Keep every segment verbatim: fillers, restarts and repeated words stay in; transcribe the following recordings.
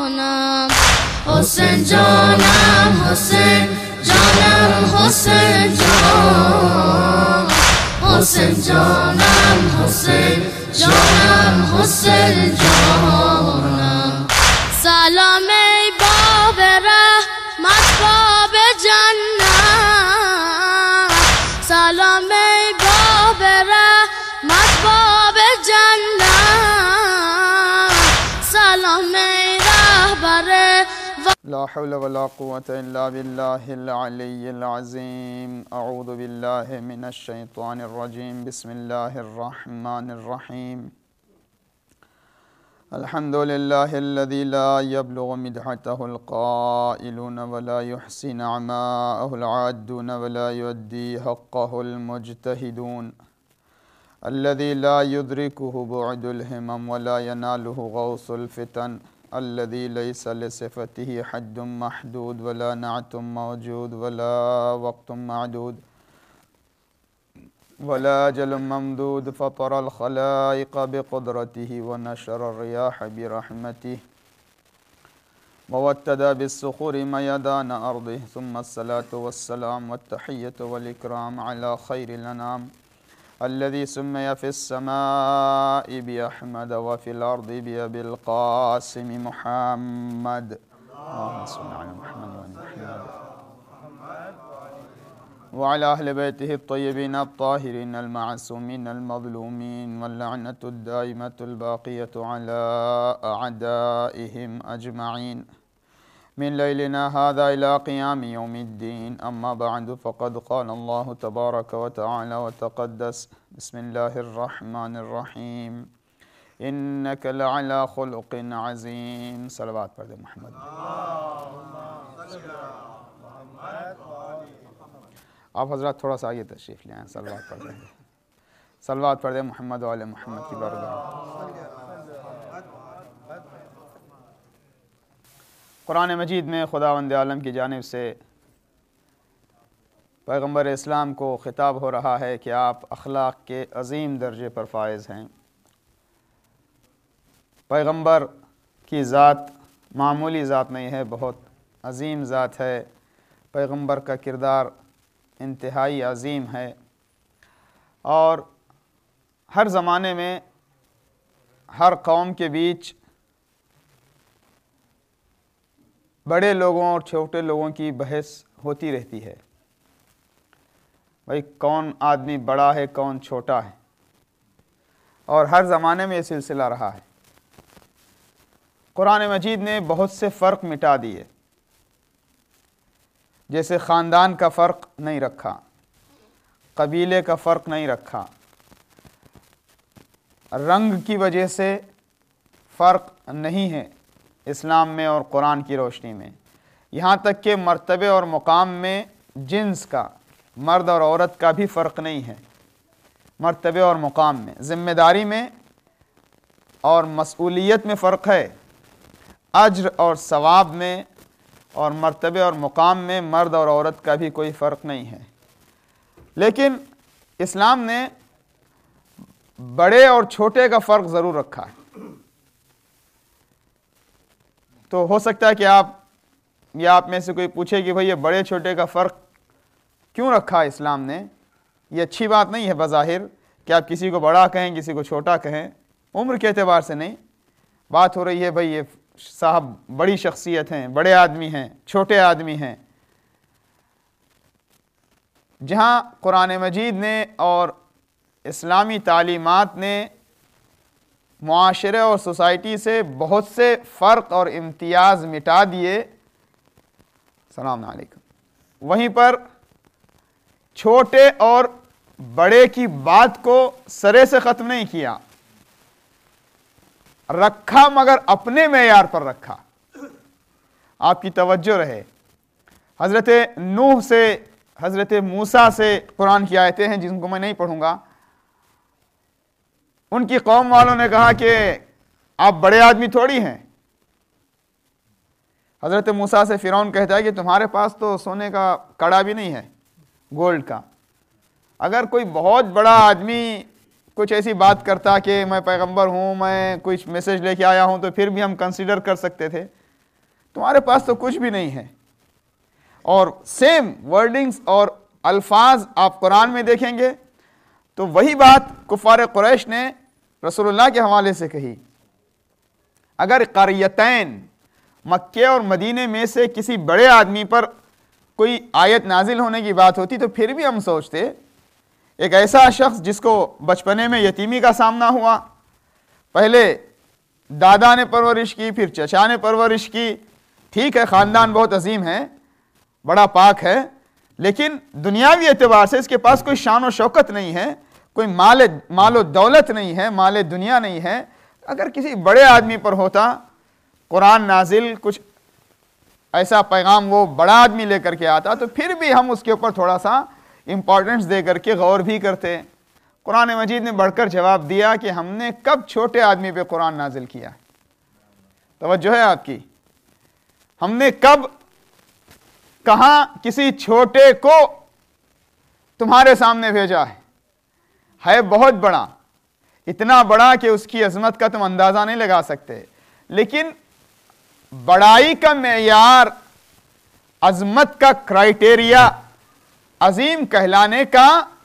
حسین جانم حسین جانم حسین جان حسین جانم حسین جانم حسین جانم سلام ای باب رحمت باب جنت سلام ای باب رحمت باب جنت سلام ای رهبر لا حول ولا قوة إلا بالله العلي العظيم. أعوذ بالله من الشيطان الرجيم. بسم الله الرحمن الرحيم. الحمد لله الذي لا يبلغ مدحته القائلون ولا يحصي نعماءه العادون ولا يؤدي حقه المجتهدون، الذي لا يدركه بعد الهمم ولا يناله غوص الفتن، الذي ليس لصفته حد محدود ولا نعت موجود ولا وقت معدود ولا أجل ممدود، فطر الخلائق بقدرته ونشر الرياح برحمته ووتد بالصخور ميدان أرضه، ثم الصلاة والسلام والتحية والإكرام على خير الأنام الذي سمي في السماء بأحمد وفي الأرض بأبي القاسم محمد. اللهم صل على محمد وعلى أهل بيته الطيبين الطاهرين المعصومين المظلومين، واللعنة الدائمة الباقية على أعدائهم أجمعين من ليلنا هذا إلى قيام يوم الدين. أما بعد، فقد قال الله تبارك وتعالى وتقدس: بسم الله الرحمن الرحيم، إنك لعلى خلق عظيم. صلوات پڑھ دے محمد. آپ حضرات تھوڑا سا آگے تشریف لے آئیں. صلوات پڑھ دیں صلوات پڑھ دیں محمد و آل محمد کی بارگاہ. قرآن مجید میں خداوند عالم کی جانب سے پیغمبر اسلام کو خطاب ہو رہا ہے کہ آپ اخلاق کے عظیم درجے پر فائز ہیں. پیغمبر کی ذات معمولی ذات نہیں ہے، بہت عظیم ذات ہے. پیغمبر کا کردار انتہائی عظیم ہے، اور ہر زمانے میں ہر قوم کے بیچ بڑے لوگوں اور چھوٹے لوگوں کی بحث ہوتی رہتی ہے. بھئی کون آدمی بڑا ہے کون چھوٹا ہے، اور ہر زمانے میں یہ سلسلہ رہا ہے. قرآن مجید نے بہت سے فرق مٹا دیے، جیسے خاندان کا فرق نہیں رکھا، قبیلے کا فرق نہیں رکھا، رنگ کی وجہ سے فرق نہیں ہے اسلام میں اور قرآن کی روشنی میں. یہاں تک کہ مرتبے اور مقام میں جنس کا، مرد اور عورت کا بھی فرق نہیں ہے. مرتبے اور مقام میں، ذمہ داری میں اور مسئولیت میں فرق ہے، اجر اور ثواب میں اور مرتبے اور مقام میں مرد اور عورت کا بھی کوئی فرق نہیں ہے. لیکن اسلام نے بڑے اور چھوٹے کا فرق ضرور رکھا ہے. تو ہو سکتا ہے کہ آپ یا آپ میں سے کوئی پوچھے کہ بھئی یہ بڑے چھوٹے کا فرق کیوں رکھا اسلام نے؟ یہ اچھی بات نہیں ہے بظاہر کہ آپ کسی کو بڑا کہیں کسی کو چھوٹا کہیں. عمر کے اعتبار سے نہیں، بات ہو رہی ہے بھئی یہ صاحب بڑی شخصیت ہیں، بڑے آدمی ہیں، چھوٹے آدمی ہیں. جہاں قرآن مجید نے اور اسلامی تعلیمات نے معاشرے اور سوسائٹی سے بہت سے فرق اور امتیاز مٹا دیے، السلام علیکم، وہیں پر چھوٹے اور بڑے کی بات کو سرے سے ختم نہیں کیا، رکھا مگر اپنے معیار پر رکھا. آپ کی توجہ رہے، حضرت نوح سے حضرت موسیٰ سے قرآن کی آیتیں ہیں جن کو میں نہیں پڑھوں گا. ان کی قوم والوں نے کہا کہ آپ بڑے آدمی تھوڑی ہیں. حضرت موسیٰ سے فرعون کہتا ہے کہ تمہارے پاس تو سونے کا کڑا بھی نہیں ہے، گولڈ کا. اگر کوئی بہت بڑا آدمی کچھ ایسی بات کرتا کہ میں پیغمبر ہوں، میں کچھ میسج لے کے آیا ہوں، تو پھر بھی ہم کنسیڈر کر سکتے تھے. تمہارے پاس تو کچھ بھی نہیں ہے. اور سیم ورڈنگز اور الفاظ آپ قرآن میں دیکھیں گے تو وہی بات کفار قریش نے رسول اللہ کے حوالے سے کہی. اگر قریتین مکے اور مدینے میں سے کسی بڑے آدمی پر کوئی آیت نازل ہونے کی بات ہوتی تو پھر بھی ہم سوچتے ایک ایسا شخص جس کو بچپنے میں یتیمی کا سامنا ہوا, پہلے دادا نے پرورش کی, پھر چچا نے پرورش کی, ٹھیک ہے خاندان بہت عظیم ہے, بڑا پاک ہے, لیکن دنیاوی اعتبار سے اس کے پاس کوئی شان و شوکت نہیں ہے, کوئی مال مال و دولت نہیں ہے, مال دنیا نہیں ہے. اگر کسی بڑے آدمی پر ہوتا قرآن نازل, کچھ ایسا پیغام وہ بڑا آدمی لے کر کے آتا تو پھر بھی ہم اس کے اوپر تھوڑا سا امپورٹنس دے کر کے غور بھی کرتے. قرآن مجید نے بڑھ کر جواب دیا کہ ہم نے کب چھوٹے آدمی پہ قرآن نازل کیا. توجہ ہے آپ کی, ہم نے کب کہاں کسی چھوٹے کو تمہارے سامنے بھیجا ہے؟ ہے بہت بڑا, اتنا بڑا کہ اس کی عظمت کا تم اندازہ نہیں لگا سکتے, لیکن بڑائی کا معیار, عظمت کا کرائیٹیریا, عظیم کہلانے کا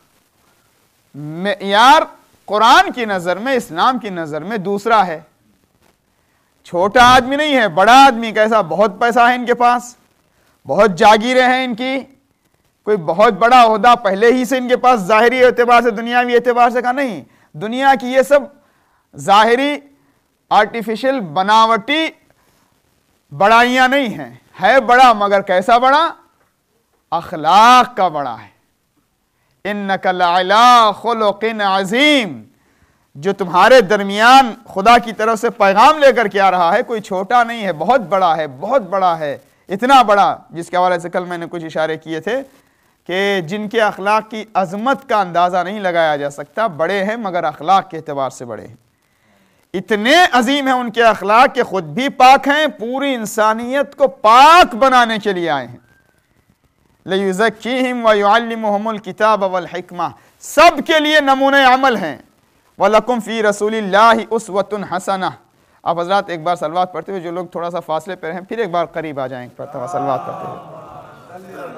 معیار قرآن کی نظر میں, اسلام کی نظر میں دوسرا ہے. چھوٹا آدمی نہیں ہے, بڑا آدمی. کیسا؟ بہت پیسہ ہے ان کے پاس, بہت جاگیریں ہیں ان کی, کوئی بہت بڑا عہدہ پہلے ہی سے ان کے پاس ظاہری اعتبار سے, دنیاوی اعتبار سے. کا نہیں, دنیا کی یہ سب ظاہری آرٹیفیشل بناوٹی بڑائیاں نہیں ہیں. ہے بڑا, مگر کیسا بڑا؟ اخلاق کا بڑا ہے. اِنَّكَ لَعَلَىٰ خُلُقٍ عَظِيمٍ, جو تمہارے درمیان خدا کی طرف سے پیغام لے کر کے آ رہا ہے کوئی چھوٹا نہیں ہے, بہت بڑا ہے, بہت بڑا ہے. اتنا بڑا جس کے حوالے سے کل میں نے کچھ اشارے کیے تھے کہ جن کے اخلاق کی عظمت کا اندازہ نہیں لگایا جا سکتا. بڑے ہیں مگر اخلاق کے اعتبار سے بڑے ہیں. اتنے عظیم ہیں ان کے اخلاق کہ خود بھی پاک ہیں, پوری انسانیت کو پاک بنانے کے لیے آئے ہیں. لِيُزَكِّيهِمْ وَيُعَلِّمُهُمُ الْكِتَابَ وَالْحِكْمَةَ, سب کے لیے نمونۂ عمل ہیں. وَلَكُمْ فِي رَسُولِ اللَّهِ أُسْوَةٌ حَسَنَةٌ. آپ حضرات ایک بار صلوات پڑھتے ہوئے, جو لوگ تھوڑا سا فاصلے پر ہیں پھر ایک بار قریب آ جائیں, صلوات پڑھتے ہوئے.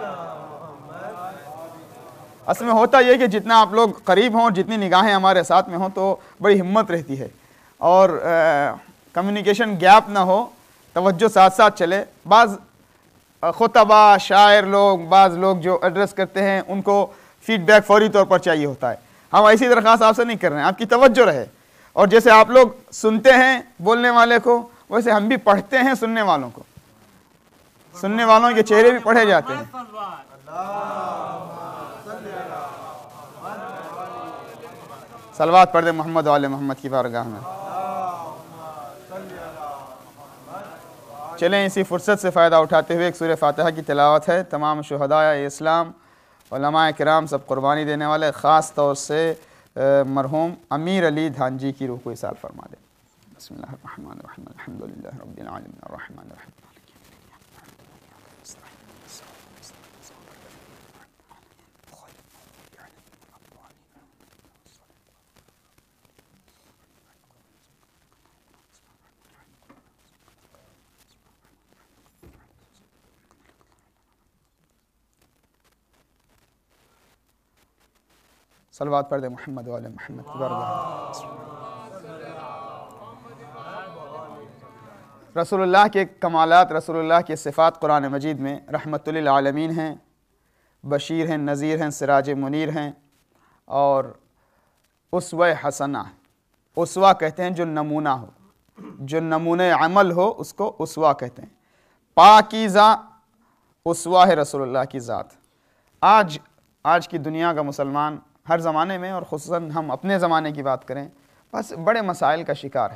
اصل میں ہوتا یہ کہ جتنا آپ لوگ قریب ہوں, جتنی نگاہیں ہمارے ساتھ میں ہوں تو بڑی ہمت رہتی ہے اور کمیونیکیشن گیپ نہ ہو, توجہ ساتھ ساتھ چلے. بعض خطبہ, شاعر لوگ, بعض لوگ جو ایڈریس کرتے ہیں ان کو فیڈ بیک فوری طور پر چاہیے ہوتا ہے. ہم ایسی درخواست آپ سے نہیں کر رہے ہیں, آپ کی توجہ رہے. اور جیسے آپ لوگ سنتے ہیں بولنے والے کو, ویسے ہم بھی پڑھتے ہیں سننے والوں کو. سننے والوں کے چہرے بھی پڑھے جاتے ہیں. صلوات پڑھ دیں محمد و آل محمد کی بارگاہ میں. چلیں اسی فرصت سے فائدہ اٹھاتے ہوئے ایک سورہ فاتحہ کی تلاوت ہے. تمام شہداء اسلام, علماء کرام, سب قربانی دینے والے, خاص طور سے مرحوم امیر علی دھانجی کی روح کو اصال فرما دیں. بسم اللہ الرحمن الرحیم, الحمدللہ رب العالمین, الرحمن الرحیم. صلوات پڑھ دیں محمد و آل محمد کی بارگاہ. رسول اللہ کے کمالات, رسول اللہ کے صفات قرآن مجید میں رحمت للعالمین ہیں, بشیر ہیں, نذیر ہیں, سراج منیر ہیں, اور اسوہ حسنہ. اسوہ کہتے ہیں جو نمونہ ہو, جو نمونہ عمل ہو اس کو اسوہ کہتے ہیں. پاکیزہ اسوہ ہے رسول اللہ کی ذات. آج آج کی دنیا کا مسلمان ہر زمانے میں, اور خصوصاً ہم اپنے زمانے کی بات کریں, بس بڑے مسائل کا شکار ہے.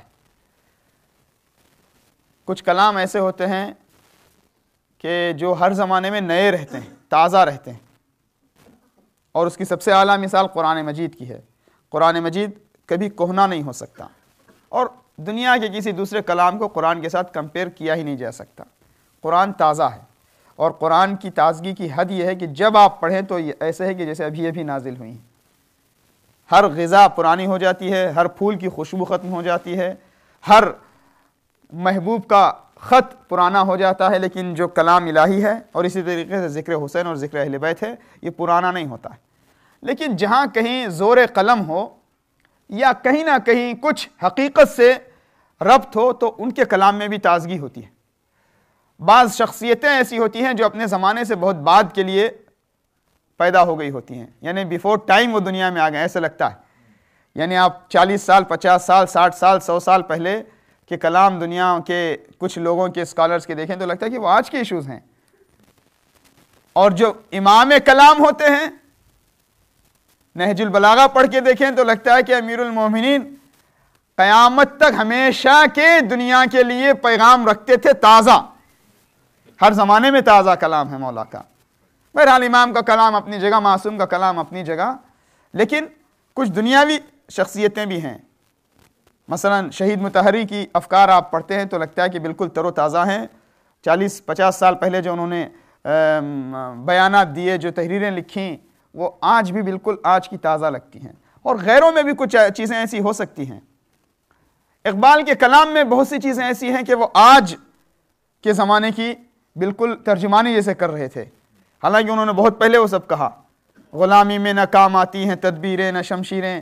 کچھ کلام ایسے ہوتے ہیں کہ جو ہر زمانے میں نئے رہتے ہیں, تازہ رہتے ہیں, اور اس کی سب سے اعلیٰ مثال قرآن مجید کی ہے. قرآن مجید کبھی کہنا نہیں ہو سکتا, اور دنیا کے کسی دوسرے کلام کو قرآن کے ساتھ کمپیئر کیا ہی نہیں جا سکتا. قرآن تازہ ہے, اور قرآن کی تازگی کی حد یہ ہے کہ جب آپ پڑھیں تو یہ ایسے ہے کہ جیسے ابھی ابھی نازل ہوئی ہیں. ہر غذا پرانی ہو جاتی ہے, ہر پھول کی خوشبو ختم ہو جاتی ہے, ہر محبوب کا خط پرانا ہو جاتا ہے، لیکن جو کلام الہی ہے اور اسی طریقے سے ذکر حسین اور ذکر اہل بیت ہے یہ پرانا نہیں ہوتا ہے۔ لیکن جہاں کہیں زور قلم ہو یا کہیں نہ کہیں کچھ حقیقت سے ربط ہو تو ان کے کلام میں بھی تازگی ہوتی ہے۔ بعض شخصیتیں ایسی ہوتی ہیں جو اپنے زمانے سے بہت بعد کے لیے پیدا ہو گئی ہوتی ہیں، یعنی بیفور ٹائم وہ دنیا میں آ گئے، ایسا لگتا ہے۔ یعنی آپ چالیس سال، پچاس سال، ساٹھ سال، سو سال پہلے کے کلام دنیا کے کچھ لوگوں کے اسکالرز کے دیکھیں تو لگتا ہے کہ وہ آج کے ایشوز ہیں، اور جو امام کلام ہوتے ہیں نہج البلاغہ پڑھ کے دیکھیں تو لگتا ہے کہ امیر المومنین قیامت تک ہمیشہ کے دنیا کے لیے پیغام رکھتے تھے تازہ، ہر زمانے میں تازہ کلام ہے مولا کا۔ بہرحال امام کا کلام اپنی جگہ، معصوم کا کلام اپنی جگہ، لیکن کچھ دنیاوی شخصیتیں بھی ہیں۔ مثلا شہید مطہری کی افکار آپ پڑھتے ہیں تو لگتا ہے کہ بالکل تر و تازہ ہیں، چالیس پچاس سال پہلے جو انہوں نے بیانات دیے، جو تحریریں لکھیں، وہ آج بھی بالکل آج کی تازہ لگتی ہیں۔ اور غیروں میں بھی کچھ چیزیں ایسی ہو سکتی ہیں۔ اقبال کے کلام میں بہت سی چیزیں ایسی ہیں کہ وہ آج کے زمانے کی بالکل ترجمانی جیسے کر رہے تھے، حالانکہ انہوں نے بہت پہلے وہ سب کہا۔ غلامی میں نہ کام آتی ہیں تدبیریں نہ شمشیریں،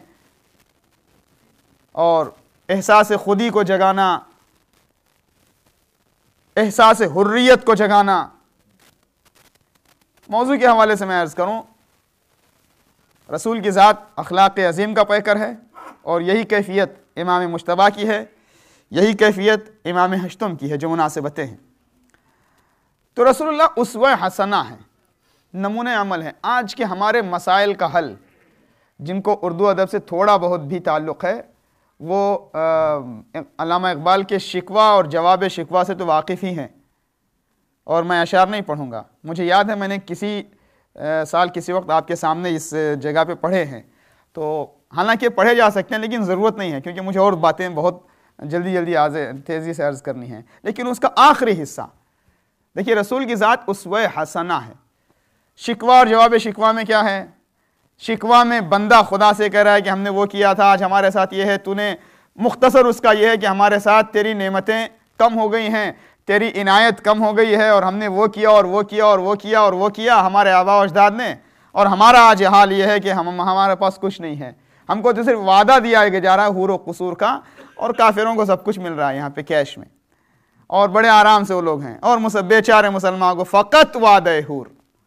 اور احساس خودی کو جگانا، احساس حریت کو جگانا۔ موضوع کے حوالے سے میں عرض کروں، رسول کی ذات اخلاق عظیم کا پیکر ہے، اور یہی کیفیت امام مجتبیٰ کی ہے، یہی کیفیت امام ہشتم کی ہے جو مناسبتیں ہیں۔ تو رسول اللہ اسوہ حسنہ ہے، نمونہ عمل ہے۔ آج کے ہمارے مسائل کا حل جن کو اردو ادب سے تھوڑا بہت بھی تعلق ہے، وہ علامہ اقبال کے شکوہ اور جواب شکوہ سے تو واقف ہی ہیں، اور میں اشعار نہیں پڑھوں گا۔ مجھے یاد ہے میں نے کسی سال کسی وقت آپ کے سامنے اس جگہ پہ پڑھے ہیں، تو حالانکہ پڑھے جا سکتے ہیں لیکن ضرورت نہیں ہے، کیونکہ مجھے اور باتیں بہت جلدی جلدی تیزی سے عرض کرنی ہیں۔ لیکن اس کا آخری حصہ دیکھیے، رسول کی ذات اسوہ حسنہ ہے۔ شکوہ اور جواب شکوہ میں کیا ہے؟ شکوہ میں بندہ خدا سے کہہ رہا ہے کہ ہم نے وہ کیا تھا، آج ہمارے ساتھ یہ ہے، تو نے مختصر اس کا یہ ہے کہ ہمارے ساتھ تیری نعمتیں کم ہو گئی ہیں، تیری عنایت کم ہو گئی ہے، اور ہم نے وہ کیا اور وہ کیا اور وہ کیا اور وہ کیا ہمارے آباء و اجداد نے، اور ہمارا آج حال یہ ہے کہ ہم ہمارے پاس کچھ نہیں ہے۔ ہم کو تو صرف وعدہ دیا جا رہا ہے حور و قصور کا، اور کافروں کو سب کچھ مل رہا ہے یہاں پہ کیش میں، اور بڑے آرام سے وہ لوگ ہیں، اور بے چارے مسلمان کو فقط وعدہ حور۔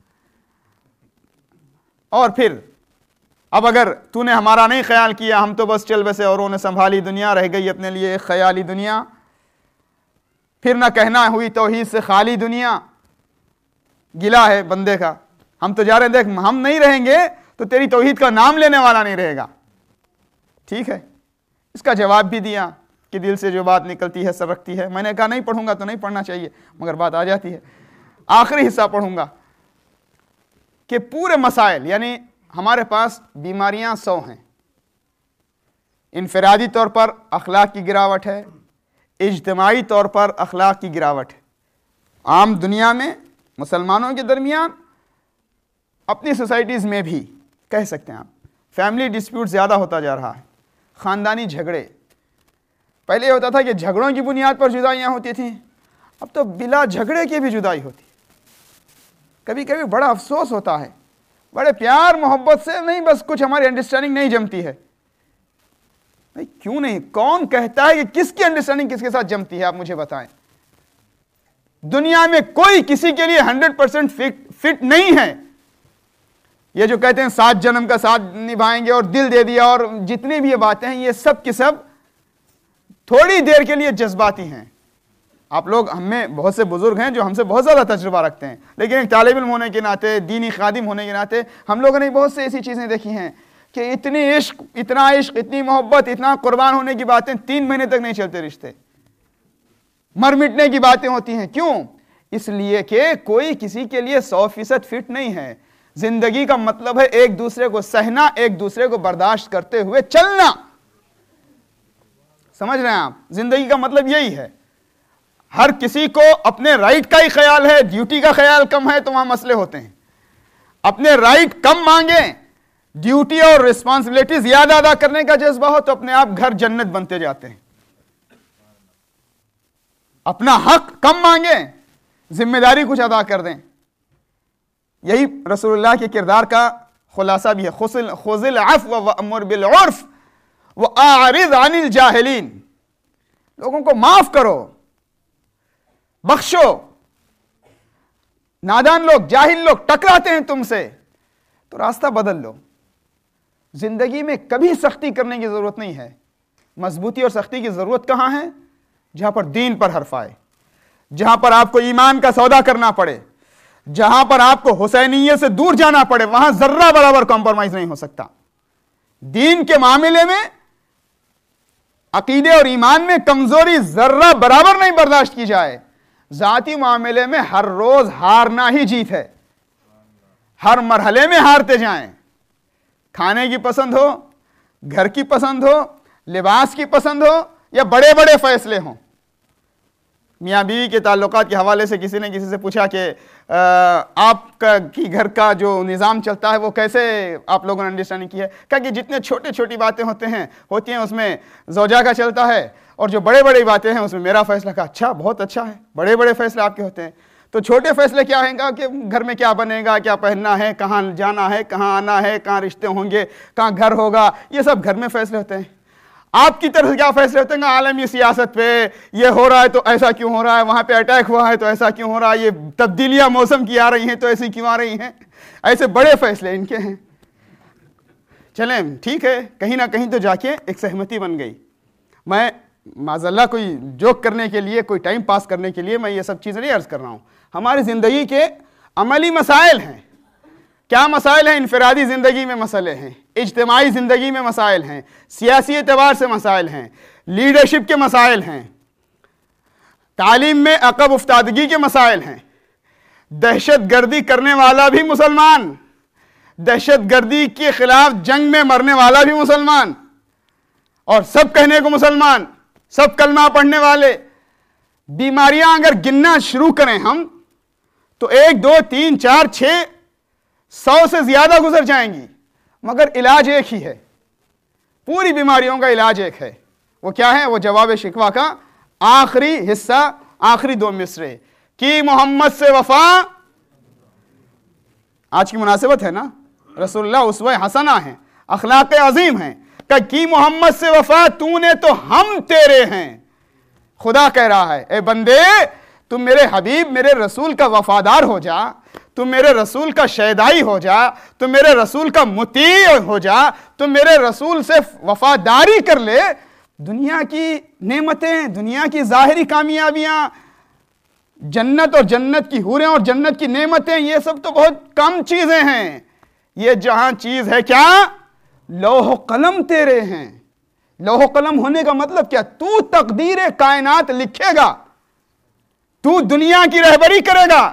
اور پھر اب اگر تو نے ہمارا نہیں خیال کیا، ہم تو بس چل بسے اوروں نے سنبھالی دنیا، رہ گئی اپنے لیے ایک خیالی دنیا، پھر نہ کہنا ہوئی توحید سے خالی دنیا۔ گلہ ہے بندے کا، ہم تو جا رہے ہیں، دیکھ ہم نہیں رہیں گے تو تیری توحید کا نام لینے والا نہیں رہے گا۔ ٹھیک ہے، اس کا جواب بھی دیا کہ دل سے جو بات نکلتی ہے سر رکھتی ہے۔ میں نے کہا نہیں پڑھوں گا تو نہیں پڑھنا چاہیے، مگر بات آ جاتی ہے۔ آخری حصہ پڑھوں گا کہ پورے مسائل، یعنی ہمارے پاس بیماریاں سو ہیں۔ انفرادی طور پر اخلاق کی گراوٹ ہے، اجتماعی طور پر اخلاق کی گراوٹ ہے، عام دنیا میں مسلمانوں کے درمیان، اپنی سوسائٹیز میں بھی کہہ سکتے ہیں آپ۔ فیملی ڈسپیوٹ زیادہ ہوتا جا رہا ہے، خاندانی جھگڑے۔ پہلے یہ ہوتا تھا کہ جھگڑوں کی بنیاد پر جدائیاں ہوتی تھیں، اب تو بلا جھگڑے کی بھی جدائی ہوتی ہے۔ کبھی کبھی بڑا افسوس ہوتا ہے، بڑے پیار محبت سے نہیں، بس کچھ ہماری انڈرسٹینڈنگ نہیں جمتی ہے۔ بھائی کیوں نہیں؟ کون کہتا ہے کہ کس کی انڈرسٹینڈنگ کس کے ساتھ جمتی ہے؟ آپ مجھے بتائیں۔ دنیا میں کوئی کسی کے لیے ہنڈریڈ پرسینٹ فٹ نہیں ہے۔ یہ جو کہتے ہیں سات جنم کا ساتھ نبھائیں گے اور دل دے دیا اور جتنی بھی یہ باتیں ہیں، یہ سب کی سب تھوڑی دیر کے لیے جذباتی ہیں۔ آپ لوگ ہم میں بہت سے بزرگ ہیں جو ہم سے بہت زیادہ تجربہ رکھتے ہیں، لیکن ایک طالب علم ہونے کے ناطے، دینی خادم ہونے کے ناطے، ہم لوگوں نے بہت سے ایسی چیزیں دیکھی ہیں کہ اتنی عشق، اتنا عشق، اتنی محبت، اتنا قربان ہونے کی باتیں تین مہینے تک نہیں چلتے رشتے، مر مٹنے کی باتیں ہوتی ہیں۔ کیوں؟ اس لیے کہ کوئی کسی کے لیے سو فیصد فٹ نہیں ہے۔ زندگی کا مطلب ہے ایک دوسرے کو سہنا، ایک دوسرے کو برداشت کرتے ہوئے چلنا۔ سمجھ رہے ہیں آپ؟ زندگی کا مطلب یہی ہے۔ ہر کسی کو اپنے رائٹ کا ہی خیال ہے، ڈیوٹی کا خیال کم ہے تو وہاں مسئلے ہوتے ہیں۔ اپنے رائٹ کم مانگیں، ڈیوٹی اور ریسپانسبلٹی زیادہ ادا کرنے کا جذبہ ہو تو اپنے آپ گھر جنت بنتے جاتے ہیں۔ اپنا حق کم مانگیں، ذمہ داری کچھ ادا کر دیں۔ یہی رسول اللہ کے کردار کا خلاصہ بھی ہے، خذ العفو وامر بالعرف واعرض عن الجاہلین، لوگوں کو معاف کرو، بخشو۔ نادان لوگ، جاہل لوگ ٹکراتے ہیں تم سے تو راستہ بدل لو۔ زندگی میں کبھی سختی کرنے کی ضرورت نہیں ہے۔ مضبوطی اور سختی کی ضرورت کہاں ہے؟ جہاں پر دین پر حرف آئے، جہاں پر آپ کو ایمان کا سودا کرنا پڑے، جہاں پر آپ کو حسینیت سے دور جانا پڑے، وہاں ذرہ برابر کمپرومائز نہیں ہو سکتا۔ دین کے معاملے میں، عقیدے اور ایمان میں کمزوری ذرہ برابر نہیں برداشت کی جائے۔ ذاتی معاملے میں ہر روز ہارنا ہی جیت ہے، ہر مرحلے میں ہارتے جائیں۔ کھانے کی پسند ہو، گھر کی پسند ہو، لباس کی پسند ہو، یا بڑے بڑے فیصلے ہوں۔ میاں بیوی کے تعلقات کے حوالے سے کسی نے کسی سے پوچھا کہ آپ کا کی گھر کا جو نظام چلتا ہے وہ کیسے آپ لوگوں نے انڈرسٹینڈنگ کی ہے؟ کہا کہ جتنے چھوٹے چھوٹی باتیں ہوتے ہیں ہوتی ہیں اس میں زوجہ کا چلتا ہے، اور جو بڑے بڑی باتیں ہیں اس میں میرا فیصلہ۔ کا اچھا، بہت اچھا ہے، بڑے بڑے فیصلے آپ کے ہوتے ہیں۔ تو چھوٹے فیصلے کیا ہیں؟ گا کہ گھر میں کیا بنے گا، کیا پہننا ہے، کہاں جانا ہے، کہاں آنا ہے، کہاں رشتے ہوں گے، کہاں گھر ہوگا، یہ سب گھر میں فیصلے ہوتے ہیں۔ آپ کی طرف سے کیا فیصلے ہوتے ہیں؟ عالمی سیاست پہ یہ ہو رہا ہے تو ایسا کیوں ہو رہا ہے، وہاں پہ اٹیک ہوا ہے تو ایسا کیوں ہو رہا ہے، یہ تبدیلیاں موسم کی آ رہی ہیں تو ایسی کیوں آ رہی ہیں۔ ایسے بڑے فیصلے ان کے ہیں۔ چلیں ٹھیک ہے، کہیں نہ کہیں تو جا کے ایک سہمتی بن گئی۔ میں معذاللہ کوئی جوک کرنے کے لیے، کوئی ٹائم پاس کرنے کے لیے میں یہ سب چیزیں نہیں عرض کر رہا ہوں۔ ہماری زندگی کے عملی مسائل ہیں۔ کیا مسائل ہیں؟ انفرادی زندگی میں مسئلے ہیں، اجتماعی زندگی میں مسائل ہیں، سیاسی اعتبار سے مسائل ہیں، لیڈرشپ کے مسائل ہیں، تعلیم میں عقب افتادگی کے مسائل ہیں۔ دہشت گردی کرنے والا بھی مسلمان، دہشت گردی کے خلاف جنگ میں مرنے والا بھی مسلمان، اور سب کہنے کو مسلمان، سب کلمہ پڑھنے والے۔ بیماریاں اگر گننا شروع کریں ہم تو ایک دو تین چار چھ سو سے زیادہ گزر جائیں گی، مگر علاج ایک ہی ہے۔ پوری بیماریوں کا علاج ایک ہے۔ وہ کیا ہے؟ وہ جواب شکوہ کا آخری حصہ، آخری دو مصرے کی محمد سے وفا۔ آج کی مناسبت ہے نا، رسول اللہ اسوہ حسنہ ہیں، اخلاق عظیم ہیں، کہ کی محمد سے وفا تو نے تو ہم تیرے ہیں۔ خدا کہہ رہا ہے، اے بندے تم میرے حبیب، میرے رسول کا وفادار ہو جا، تم میرے رسول کا شیدائی ہو جا، تم میرے رسول کا مطیع ہو جا، تم میرے رسول سے وفاداری کر لے۔ دنیا کی نعمتیں، دنیا کی ظاہری کامیابیاں، جنت اور جنت کی حوریں اور جنت کی نعمتیں، یہ سب تو بہت کم چیزیں ہیں۔ یہ جہاں چیز ہے کیا؟ لوح و قلم تیرے ہیں۔ لوح و قلم ہونے کا مطلب کیا؟ تو تقدیر کائنات لکھے گا، تو دنیا کی رہبری کرے گا،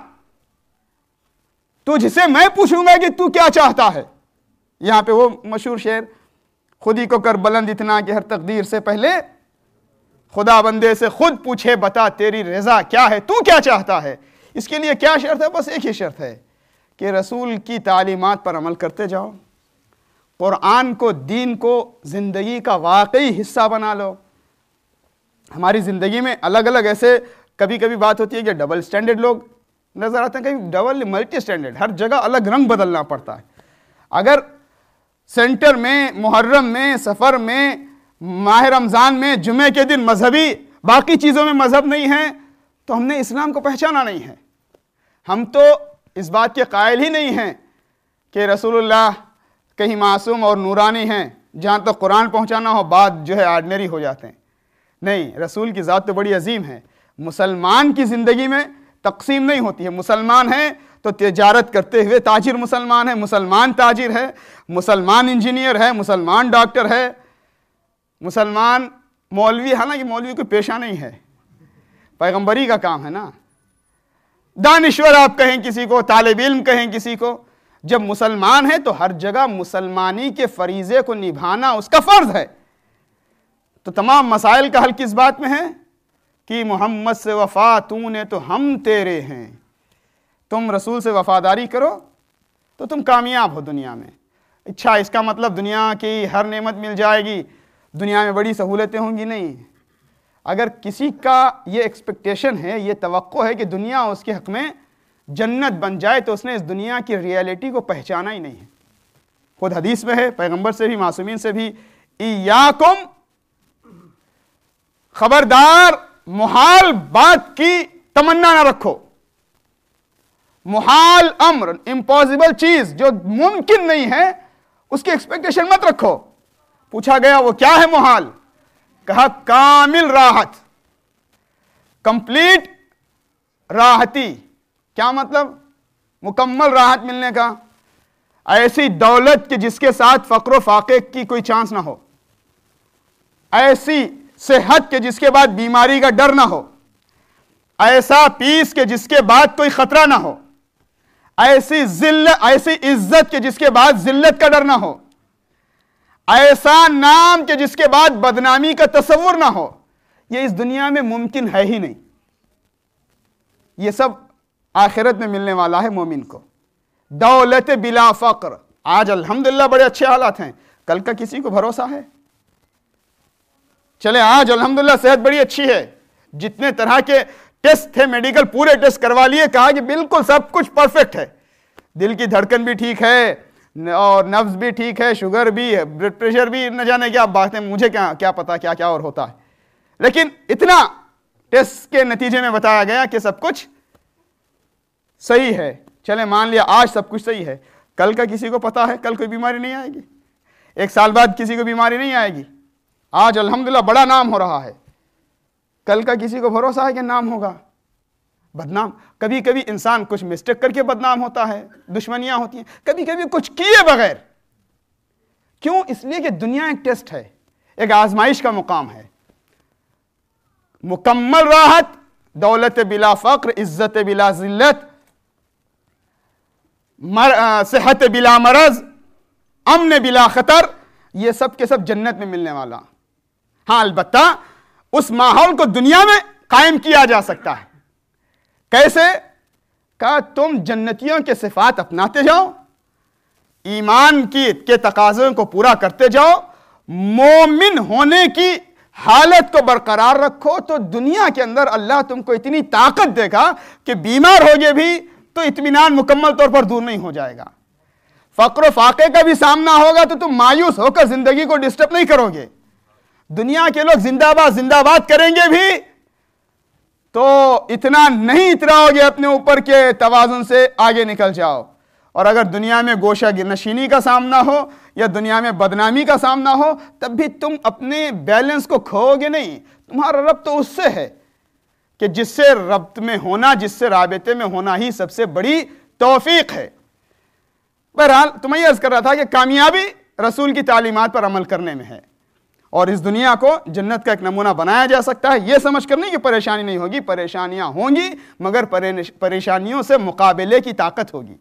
تو جسے میں پوچھوں گا کہ تو کیا چاہتا ہے۔ یہاں پہ وہ مشہور شعر، خود ہی کو کر بلند اتنا کہ ہر تقدیر سے پہلے خدا بندے سے خود پوچھے بتا تیری رضا کیا ہے، تو کیا چاہتا ہے۔ اس کے لیے کیا شرط ہے؟ بس ایک ہی شرط ہے کہ رسول کی تعلیمات پر عمل کرتے جاؤ، قرآن کو، دین کو زندگی کا واقعی حصہ بنا لو۔ ہماری زندگی میں الگ الگ ایسے کبھی کبھی بات ہوتی ہے کہ ڈبل سٹینڈرڈ لوگ نظر آتے ہیں، کہیں ڈبل ملٹی سٹینڈرڈ، ہر جگہ الگ رنگ بدلنا پڑتا ہے۔ اگر سینٹر میں، محرم میں، سفر میں، ماہ رمضان میں، جمعے کے دن مذہبی، باقی چیزوں میں مذہب نہیں ہے تو ہم نے اسلام کو پہچانا نہیں ہے۔ ہم تو اس بات کے قائل ہی نہیں ہیں کہ رسول اللہ کہیں معصوم اور نورانی ہیں، جہاں تک قرآن پہنچانا ہو بات جو ہے آرڈنری ہو جاتے ہیں۔ نہیں، رسول کی ذات تو بڑی عظیم ہے۔ مسلمان کی زندگی میں تقسیم نہیں ہوتی ہے۔ مسلمان ہیں تو تجارت کرتے ہوئے تاجر مسلمان ہے، مسلمان تاجر ہے، مسلمان انجینئر ہے، مسلمان ڈاکٹر ہے، مسلمان مولوی، حالانکہ مولوی کوئی پیشہ نہیں ہے، پیغمبری کا کام ہے نا۔ دانشور آپ کہیں کسی کو، طالب علم کہیں کسی کو، جب مسلمان ہے تو ہر جگہ مسلمانی کے فریضے کو نبھانا اس کا فرض ہے۔ تو تمام مسائل کا حل کس بات میں ہے کہ محمد سے وفا تو نے تو ہم تیرے ہیں۔ تم رسول سے وفاداری کرو تو تم کامیاب ہو دنیا میں۔ اچھا، اس کا مطلب دنیا کی ہر نعمت مل جائے گی، دنیا میں بڑی سہولتیں ہوں گی؟ نہیں۔ اگر کسی کا یہ ایکسپیکٹیشن ہے، یہ توقع ہے کہ دنیا اس کے حق میں جنت بن جائے، تو اس نے اس دنیا کی ریئلٹی کو پہچانا ہی نہیں ہے۔ خود حدیث میں ہے، پیغمبر سے بھی معصومین سے بھی، ایاکم، خبردار محال بات کی تمنا نہ رکھو، محال امر، امپاسبل چیز جو ممکن نہیں ہے اس کی ایکسپیکٹیشن مت رکھو۔ پوچھا گیا وہ کیا ہے محال؟ کہا کامل راحت، کمپلیٹ راحتی۔ کیا مطلب؟ مکمل راحت ملنے کا، ایسی دولت کہ جس کے ساتھ فقر و فاقے کی کوئی چانس نہ ہو، ایسی صحت کہ جس کے بعد بیماری کا ڈر نہ ہو، ایسا پیس کہ جس کے بعد کوئی خطرہ نہ ہو، ایسی ذلت، ایسی عزت کہ جس کے بعد ذلت کا ڈر نہ ہو، ایسا نام کہ جس کے بعد بدنامی کا تصور نہ ہو۔ یہ اس دنیا میں ممکن ہے ہی نہیں۔ یہ سب آخرت میں ملنے والا ہے مومن کو۔ دولت بلا فقر، آج الحمدللہ بڑے اچھے حالات ہیں، کل کا کسی کو بھروسہ ہے؟ چلے آج الحمدللہ صحت بڑی اچھی ہے، جتنے طرح کے ٹیسٹ تھے میڈیکل پورے ٹیسٹ کروا لیے، کہا کہ بالکل سب کچھ پرفیکٹ ہے، دل کی دھڑکن بھی ٹھیک ہے اور نبض بھی ٹھیک ہے، شوگر بھی ہے، بلڈ پریشر بھی، نہ جانے کیا باتیں، مجھے کیا کیا پتا کیا کیا اور ہوتا ہے، لیکن اتنا ٹیسٹ کے نتیجے میں بتایا گیا کہ سب کچھ صحیح ہے۔ چلے مان لیا آج سب کچھ صحیح ہے، کل کا کسی کو پتا ہے کل کوئی بیماری نہیں آئے گی، ایک سال بعد کسی کو بیماری نہیں آئے گی۔ آج الحمدللہ بڑا نام ہو رہا ہے، کل کا کسی کو بھروسہ ہے کہ نام ہوگا بدنام؟ کبھی کبھی انسان کچھ مسٹیک کر کے بدنام ہوتا ہے، دشمنیاں ہوتی ہیں، کبھی کبھی کچھ کیے بغیر۔ کیوں؟ اس لیے کہ دنیا ایک ٹیسٹ ہے، ایک آزمائش کا مقام ہے۔ مکمل راحت، دولت بلا فقر، عزت بلا ذلت، صحت بلا مرض، امن بلا خطر، یہ سب کے سب جنت میں ملنے والا۔ ہاں البتہ اس ماحول کو دنیا میں قائم کیا جا سکتا ہے۔ کیسے؟ کہا تم جنتیوں کے صفات اپناتے جاؤ، ایمان کی کے تقاضوں کو پورا کرتے جاؤ، مومن ہونے کی حالت کو برقرار رکھو، تو دنیا کے اندر اللہ تم کو اتنی طاقت دے گا کہ بیمار ہوگے بھی تو اطمینان مکمل طور پر دور نہیں ہو جائے گا، فقر و فاقے کا بھی سامنا ہوگا تو تم مایوس ہو کر زندگی کو ڈسٹرب نہیں کرو گے۔ دنیا کے لوگ زندہ باد زندہ باد کریں گے بھی تو اتنا نہیں اتراؤ گے اپنے اوپر کے توازن سے آگے نکل جاؤ۔ اور اگر دنیا میں گوشہ نشینی کا سامنا ہو یا دنیا میں بدنامی کا سامنا ہو، تب بھی تم اپنے بیلنس کو کھو گے نہیں۔ تمہارا ربط تو اس سے ہے کہ جس سے ربط میں ہونا، جس سے رابطے میں ہونا ہی سب سے بڑی توفیق ہے۔ بہرحال تمہیں عرض کر رہا تھا کہ کامیابی رسول کی تعلیمات پر عمل کرنے میں ہے، اور اس دنیا کو جنت کا ایک نمونہ بنایا جا سکتا ہے۔ یہ سمجھ کر نہیں کہ پریشانی نہیں ہوگی، پریشانیاں ہوں گی، مگر پریشانیوں سے مقابلے کی طاقت ہوگی۔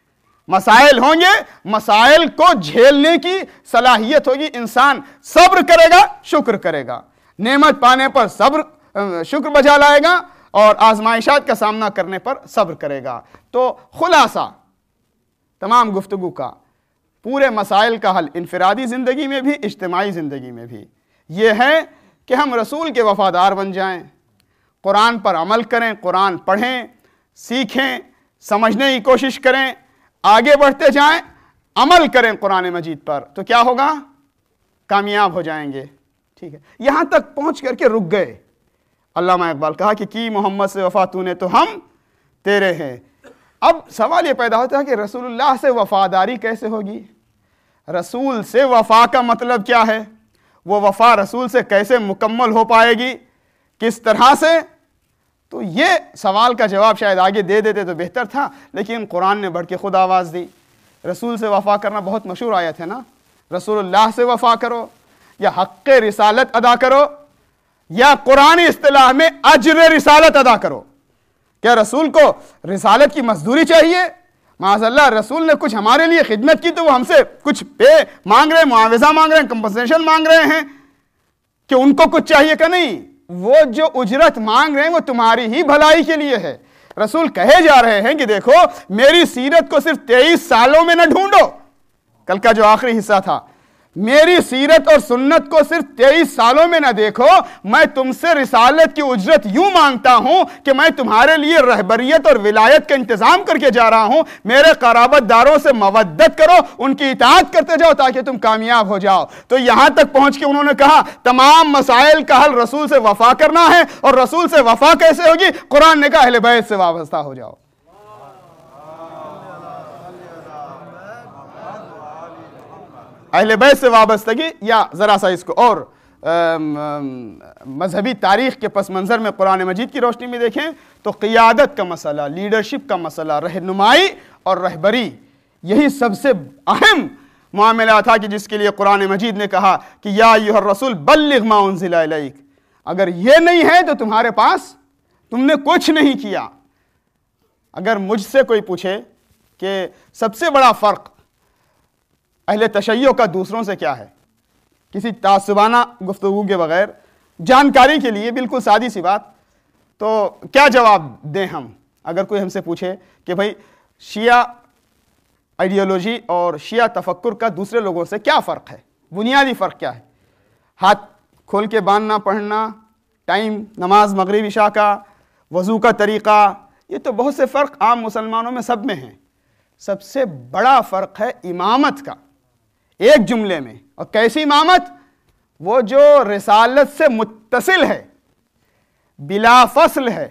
مسائل ہوں گے، مسائل کو جھیلنے کی صلاحیت ہوگی۔ انسان صبر کرے گا، شکر کرے گا، نعمت پانے پر صبر شکر بجا لائے گا، اور آزمائشات کا سامنا کرنے پر صبر کرے گا۔ تو خلاصہ تمام گفتگو کا، پورے مسائل کا حل انفرادی زندگی میں بھی، اجتماعی زندگی میں بھی، یہ ہے کہ ہم رسول کے وفادار بن جائیں، قرآن پر عمل کریں، قرآن پڑھیں، سیکھیں، سمجھنے کی کوشش کریں، آگے بڑھتے جائیں، عمل کریں قرآن مجید پر، تو کیا ہوگا؟ کامیاب ہو جائیں گے۔ ٹھیک ہے، یہاں تک پہنچ کر کے رک گئے۔ علامہ اقبال کہا کہ کی محمد سے وفا تو نے تو ہم تیرے ہیں۔ اب سوال یہ پیدا ہوتا ہے کہ رسول اللہ سے وفاداری کیسے ہوگی؟ رسول سے وفا کا مطلب کیا ہے؟ وہ وفا رسول سے کیسے مکمل ہو پائے گی؟ کس طرح سے؟ تو یہ سوال کا جواب شاید آگے دے دیتے تو بہتر تھا، لیکن قرآن نے بڑھ کے خود آواز دی۔ رسول سے وفا کرنا بہت مشہور آیت ہے نا، رسول اللہ سے وفا کرو، یا حق رسالت ادا کرو، یا قرآن اصطلاح میں اجر رسالت ادا کرو۔ کیا رسول کو رسالت کی مزدوری چاہیے؟ معاذ اللہ، رسول نے کچھ ہمارے لیے خدمت کی تو وہ ہم سے کچھ پے مانگ رہے ہیں، معاوضہ مانگ رہے ہیں، کمپنسیشن مانگ رہے ہیں، کہ ان کو کچھ چاہیے کہ نہیں؟ وہ جو اجرت مانگ رہے ہیں وہ تمہاری ہی بھلائی کے لیے ہے۔ رسول کہے جا رہے ہیں کہ دیکھو میری سیرت کو صرف تیئیس سالوں میں نہ ڈھونڈو، کل کا جو آخری حصہ تھا، میری سیرت اور سنت کو صرف تیئیس سالوں میں نہ دیکھو، میں تم سے رسالت کی اجرت یوں مانگتا ہوں کہ میں تمہارے لیے رہبریت اور ولایت کا انتظام کر کے جا رہا ہوں، میرے قرابت داروں سے مودت کرو، ان کی اطاعت کرتے جاؤ تاکہ تم کامیاب ہو جاؤ۔ تو یہاں تک پہنچ کے انہوں نے کہا تمام مسائل کا حل رسول سے وفا کرنا ہے، اور رسول سے وفا کیسے ہوگی؟ قرآن نے کہا اہل بیت سے وابستہ ہو جاؤ۔ اہل بیت سے وابستگی، یا ذرا سا اس کو اور مذہبی تاریخ کے پس منظر میں قرآن مجید کی روشنی میں دیکھیں تو قیادت کا مسئلہ، لیڈرشپ کا مسئلہ، رہنمائی اور رہبری، یہی سب سے اہم معاملہ تھا کہ جس کے لیے قرآن مجید نے کہا کہ یا ایھا الرسول بلغ ما انزل الیک، اگر یہ نہیں ہے تو تمہارے پاس تم نے کچھ نہیں کیا۔ اگر مجھ سے کوئی پوچھے کہ سب سے بڑا فرق اہل تشیع کا دوسروں سے کیا ہے، کسی تعصبانہ گفتگو کے بغیر جانکاری کے لیے بالکل سادی سی بات، تو کیا جواب دیں ہم؟ اگر کوئی ہم سے پوچھے کہ بھائی شیعہ آئیڈیالوجی اور شیعہ تفکر کا دوسرے لوگوں سے کیا فرق ہے، بنیادی فرق کیا ہے؟ ہاتھ کھول کے باندھنا، پڑھنا، ٹائم، نماز مغرب عشاء کا، وضو کا طریقہ، یہ تو بہت سے فرق عام مسلمانوں میں سب میں ہیں۔ سب سے بڑا فرق ہے امامت کا، ایک جملے میں۔ اور کیسی امامت؟ وہ جو رسالت سے متصل ہے، بلا فصل ہے۔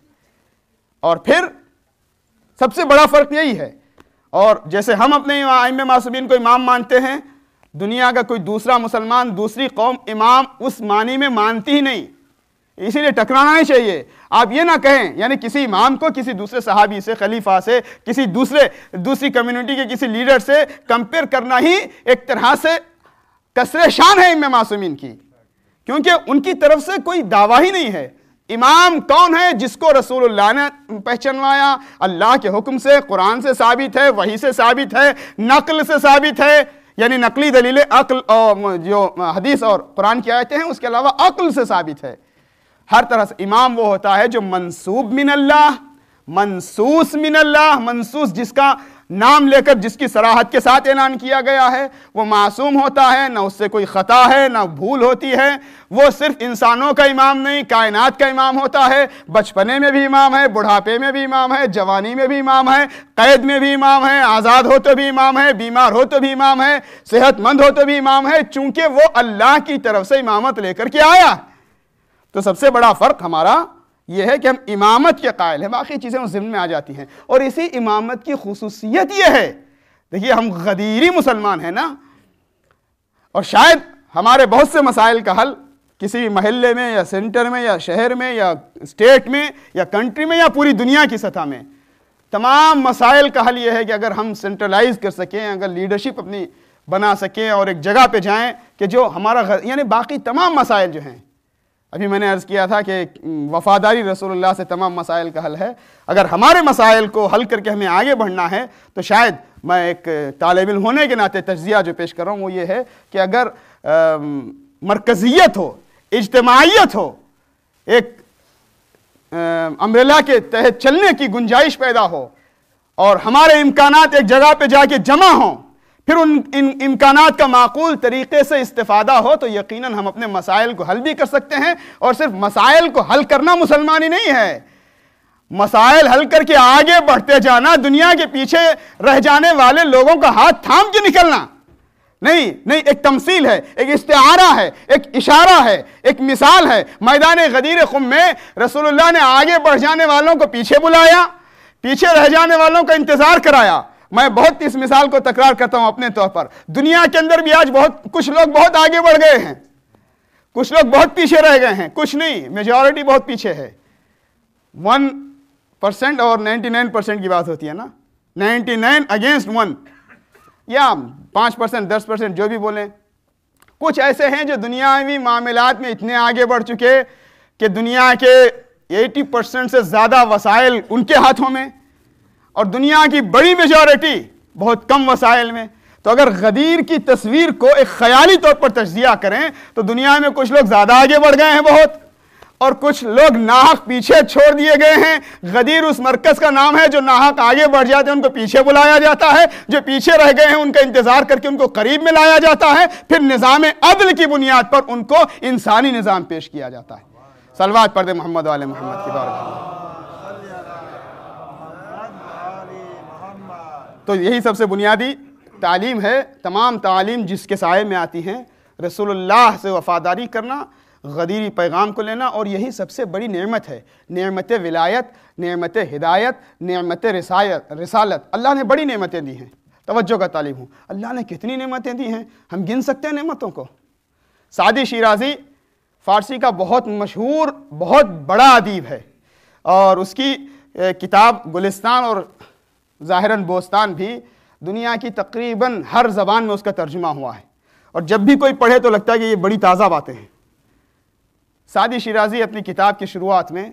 اور پھر سب سے بڑا فرق یہی ہے، اور جیسے ہم اپنے ائمہ معصومین کو امام مانتے ہیں، دنیا کا کوئی دوسرا مسلمان، دوسری قوم امام اس معنی میں مانتی ہی نہیں، اسی لیے ٹکرانا نہیں چاہیے۔ آپ یہ نہ کہیں، یعنی کسی امام کو کسی دوسرے صحابی سے، خلیفہ سے، کسی دوسرے دوسری کمیونٹی کے کسی لیڈر سے کمپیئر کرنا ہی ایک طرح سے کسر شان ہے ائمہ معصومین کی، کیونکہ ان کی طرف سے کوئی دعویٰ ہی نہیں ہے۔ امام کون ہے؟ جس کو رسول اللہ نے پہچنوایا، اللہ کے حکم سے، قرآن سے ثابت ہے، وحی سے ثابت ہے، نقل سے ثابت ہے، یعنی نقلی دلیل عقل اور جو حدیث اور قرآن کی آیتیں ہیں اس کے علاوہ عقل سے ثابت ہے۔ ہر طرح سے امام وہ ہوتا ہے جو منسوب من اللہ، منسوس من اللہ، منسوس جس کا نام لے کر جس کی صراحت کے ساتھ اعلان کیا گیا ہے، وہ معصوم ہوتا ہے، نہ اس سے کوئی خطا ہے، نہ بھول ہوتی ہے۔ وہ صرف انسانوں کا امام نہیں، کائنات کا امام ہوتا ہے، بچپنے میں بھی امام ہے، بڑھاپے میں بھی امام ہے، جوانی میں بھی امام ہے، قید میں بھی امام ہے، آزاد ہو تو بھی امام ہے، بیمار ہو تو بھی امام ہے، صحت مند ہو تو بھی امام ہے، چونکہ وہ اللہ کی طرف سے امامت لے کر کے آیا۔ تو سب سے بڑا فرق ہمارا یہ ہے کہ ہم امامت کے قائل ہیں، باقی چیزیں اس ضمن میں آ جاتی ہیں۔ اور اسی امامت کی خصوصیت یہ ہے، دیکھیے ہم غدیری مسلمان ہیں نا، اور شاید ہمارے بہت سے مسائل کا حل کسی محلے میں یا سینٹر میں یا شہر میں یا اسٹیٹ میں یا کنٹری میں یا پوری دنیا کی سطح میں، تمام مسائل کا حل یہ ہے کہ اگر ہم سینٹرلائز کر سکیں، اگر لیڈرشپ اپنی بنا سکیں اور ایک جگہ پہ جائیں کہ جو ہمارا غ... یعنی باقی تمام مسائل جو ہیں، ابھی میں نے عرض کیا تھا کہ وفاداری رسول اللہ سے تمام مسائل کا حل ہے، اگر ہمارے مسائل کو حل کر کے ہمیں آگے بڑھنا ہے تو شاید میں ایک طالب علم ہونے کے ناطے تجزیہ جو پیش کر رہا ہوں وہ یہ ہے کہ اگر مرکزیت ہو، اجتماعیت ہو، ایک امبریلا کے تحت چلنے کی گنجائش پیدا ہو اور ہمارے امکانات ایک جگہ پہ جا کے جمع ہوں، پھر ان ان امکانات کا معقول طریقے سے استفادہ ہو، تو یقیناً ہم اپنے مسائل کو حل بھی کر سکتے ہیں۔ اور صرف مسائل کو حل کرنا مسلمانی نہیں ہے، مسائل حل کر کے آگے بڑھتے جانا، دنیا کے پیچھے رہ جانے والے لوگوں کا ہاتھ تھام کے نکلنا نہیں، نہیں ایک تمثیل ہے، ایک استعارہ ہے، ایک اشارہ ہے، ایک مثال ہے۔ میدان غدیر خم میں رسول اللہ نے آگے بڑھ جانے والوں کو پیچھے بلایا، پیچھے رہ جانے والوں کا انتظار کرایا۔ میں بہت اس مثال کو تکرار کرتا ہوں اپنے طور پر، دنیا کے اندر بھی آج بہت کچھ لوگ بہت آگے بڑھ گئے ہیں، کچھ لوگ بہت پیچھے رہ گئے ہیں، کچھ نہیں، میجورٹی بہت پیچھے ہے۔ ون پرسنٹ اور نائنٹی نائن پرسنٹ کی بات ہوتی ہے نا، نائنٹی نائن اگینسٹ ون، یا پانچ پرسنٹ دس پرسنٹ جو بھی بولیں، کچھ ایسے ہیں جو دنیاوی معاملات میں اتنے آگے بڑھ چکے کہ دنیا کے ایٹی پرسنٹ سے زیادہ وسائل ان کے ہاتھوں میں، اور دنیا کی بڑی میجورٹی بہت کم وسائل میں۔ تو اگر غدیر کی تصویر کو ایک خیالی طور پر تجزیہ کریں تو دنیا میں کچھ لوگ زیادہ آگے بڑھ گئے ہیں بہت، اور کچھ لوگ ناحق پیچھے چھوڑ دیے گئے ہیں۔ غدیر اس مرکز کا نام ہے جو ناحق آگے بڑھ جاتے ہیں ان کو پیچھے بلایا جاتا ہے، جو پیچھے رہ گئے ہیں ان کا انتظار کر کے ان کو قریب میں لایا جاتا ہے، پھر نظام عدل کی بنیاد پر ان کو انسانی نظام پیش کیا جاتا ہے۔ صلوات پڑھ دے محمد والے محمد کی بارگاہ میں۔ تو یہی سب سے بنیادی تعلیم ہے، تمام تعلیم جس کے سائے میں آتی ہیں، رسول اللہ سے وفاداری کرنا، غدیری پیغام کو لینا، اور یہی سب سے بڑی نعمت ہے، نعمت ولایت، نعمت ہدایت، نعمت رسالت۔ اللہ نے بڑی نعمتیں دی ہیں، توجہ کا طالب ہوں، اللہ نے کتنی نعمتیں دی ہیں، ہم گن سکتے ہیں نعمتوں کو؟ سعدی شیرازی فارسی کا بہت مشہور بہت بڑا ادیب ہے، اور اس کی کتاب گلستان اور ظاہراً بوستان بھی دنیا کی تقریباً ہر زبان میں اس کا ترجمہ ہوا ہے، اور جب بھی کوئی پڑھے تو لگتا ہے کہ یہ بڑی تازہ باتیں ہیں۔ سعدی شیرازی اپنی کتاب کی شروعات میں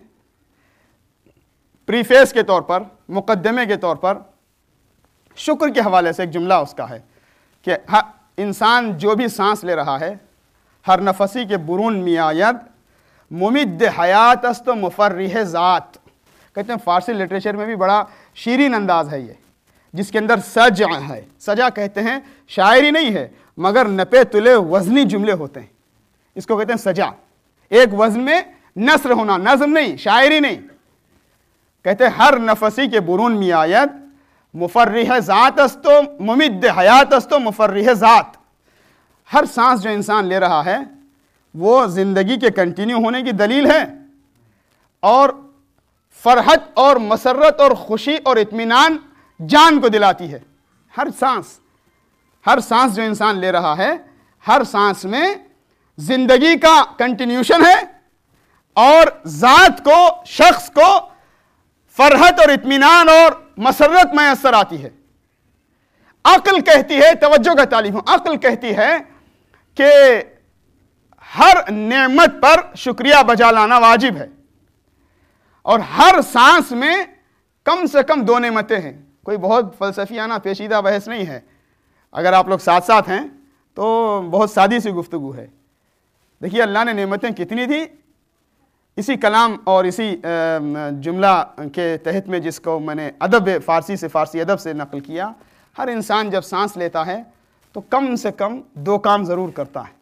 پریفیس کے طور پر، مقدمے کے طور پر، شکر کے حوالے سے ایک جملہ اس کا ہے کہ انسان جو بھی سانس لے رہا ہے، ہر نفسی کے برون میآید، ممد حیات است و مفرح ذات۔ کہتے ہیں فارسی لٹریچر میں بھی بڑا شیرین انداز ہے یہ، جس کے اندر سجع ہے۔ سجع کہتے ہیں شاعری نہیں ہے، مگر نپے تلے وزنی جملے ہوتے ہیں، اس کو کہتے ہیں سجع۔ ایک وزن میں نثر ہونا، نظم نہیں، شاعری نہیں۔ کہتے ہیں ہر نفسی کے برون میآید، مفرح ذات است و ممد حیات است و مفرح ذات۔ ہر سانس جو انسان لے رہا ہے وہ زندگی کے کنٹینیو ہونے کی دلیل ہے، اور فرحت اور مسرت اور خوشی اور اطمینان جان کو دلاتی ہے۔ ہر سانس ہر سانس جو انسان لے رہا ہے، ہر سانس میں زندگی کا کنٹینیوشن ہے، اور ذات کو، شخص کو فرحت اور اطمینان اور مسرت میسر آتی ہے۔ عقل کہتی ہے، توجہ کا طالب ہوں، عقل کہتی ہے کہ ہر نعمت پر شکریہ بجا لانا واجب ہے، اور ہر سانس میں کم سے کم دو نعمتیں ہیں۔ کوئی بہت فلسفیانہ پیچیدہ بحث نہیں ہے، اگر آپ لوگ ساتھ ساتھ ہیں تو بہت سادی سی گفتگو ہے۔ دیکھیے اللہ نے نعمتیں کتنی دی، اسی کلام اور اسی جملہ کے تحت میں جس کو میں نے ادب فارسی سے فارسی ادب سے نقل کیا، ہر انسان جب سانس لیتا ہے تو کم سے کم دو کام ضرور کرتا ہے،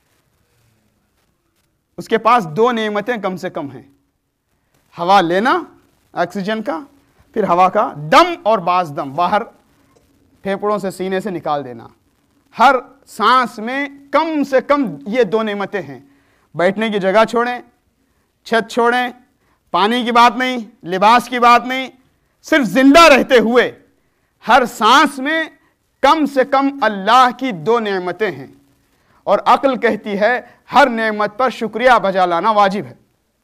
اس کے پاس دو نعمتیں کم سے کم ہیں، ہوا لینا آکسیجن کا، پھر ہوا کا دم اور بعض دم باہر پھیپھڑوں سے سینے سے نکال دینا۔ ہر سانس میں کم سے کم یہ دو نعمتیں ہیں۔ بیٹھنے کی جگہ چھوڑیں، چھت چھوڑیں، پانی کی بات نہیں، لباس کی بات نہیں، صرف زندہ رہتے ہوئے ہر سانس میں کم سے کم اللہ کی دو نعمتیں ہیں، اور عقل کہتی ہے ہر نعمت پر شکریہ بجا لانا واجب ہے۔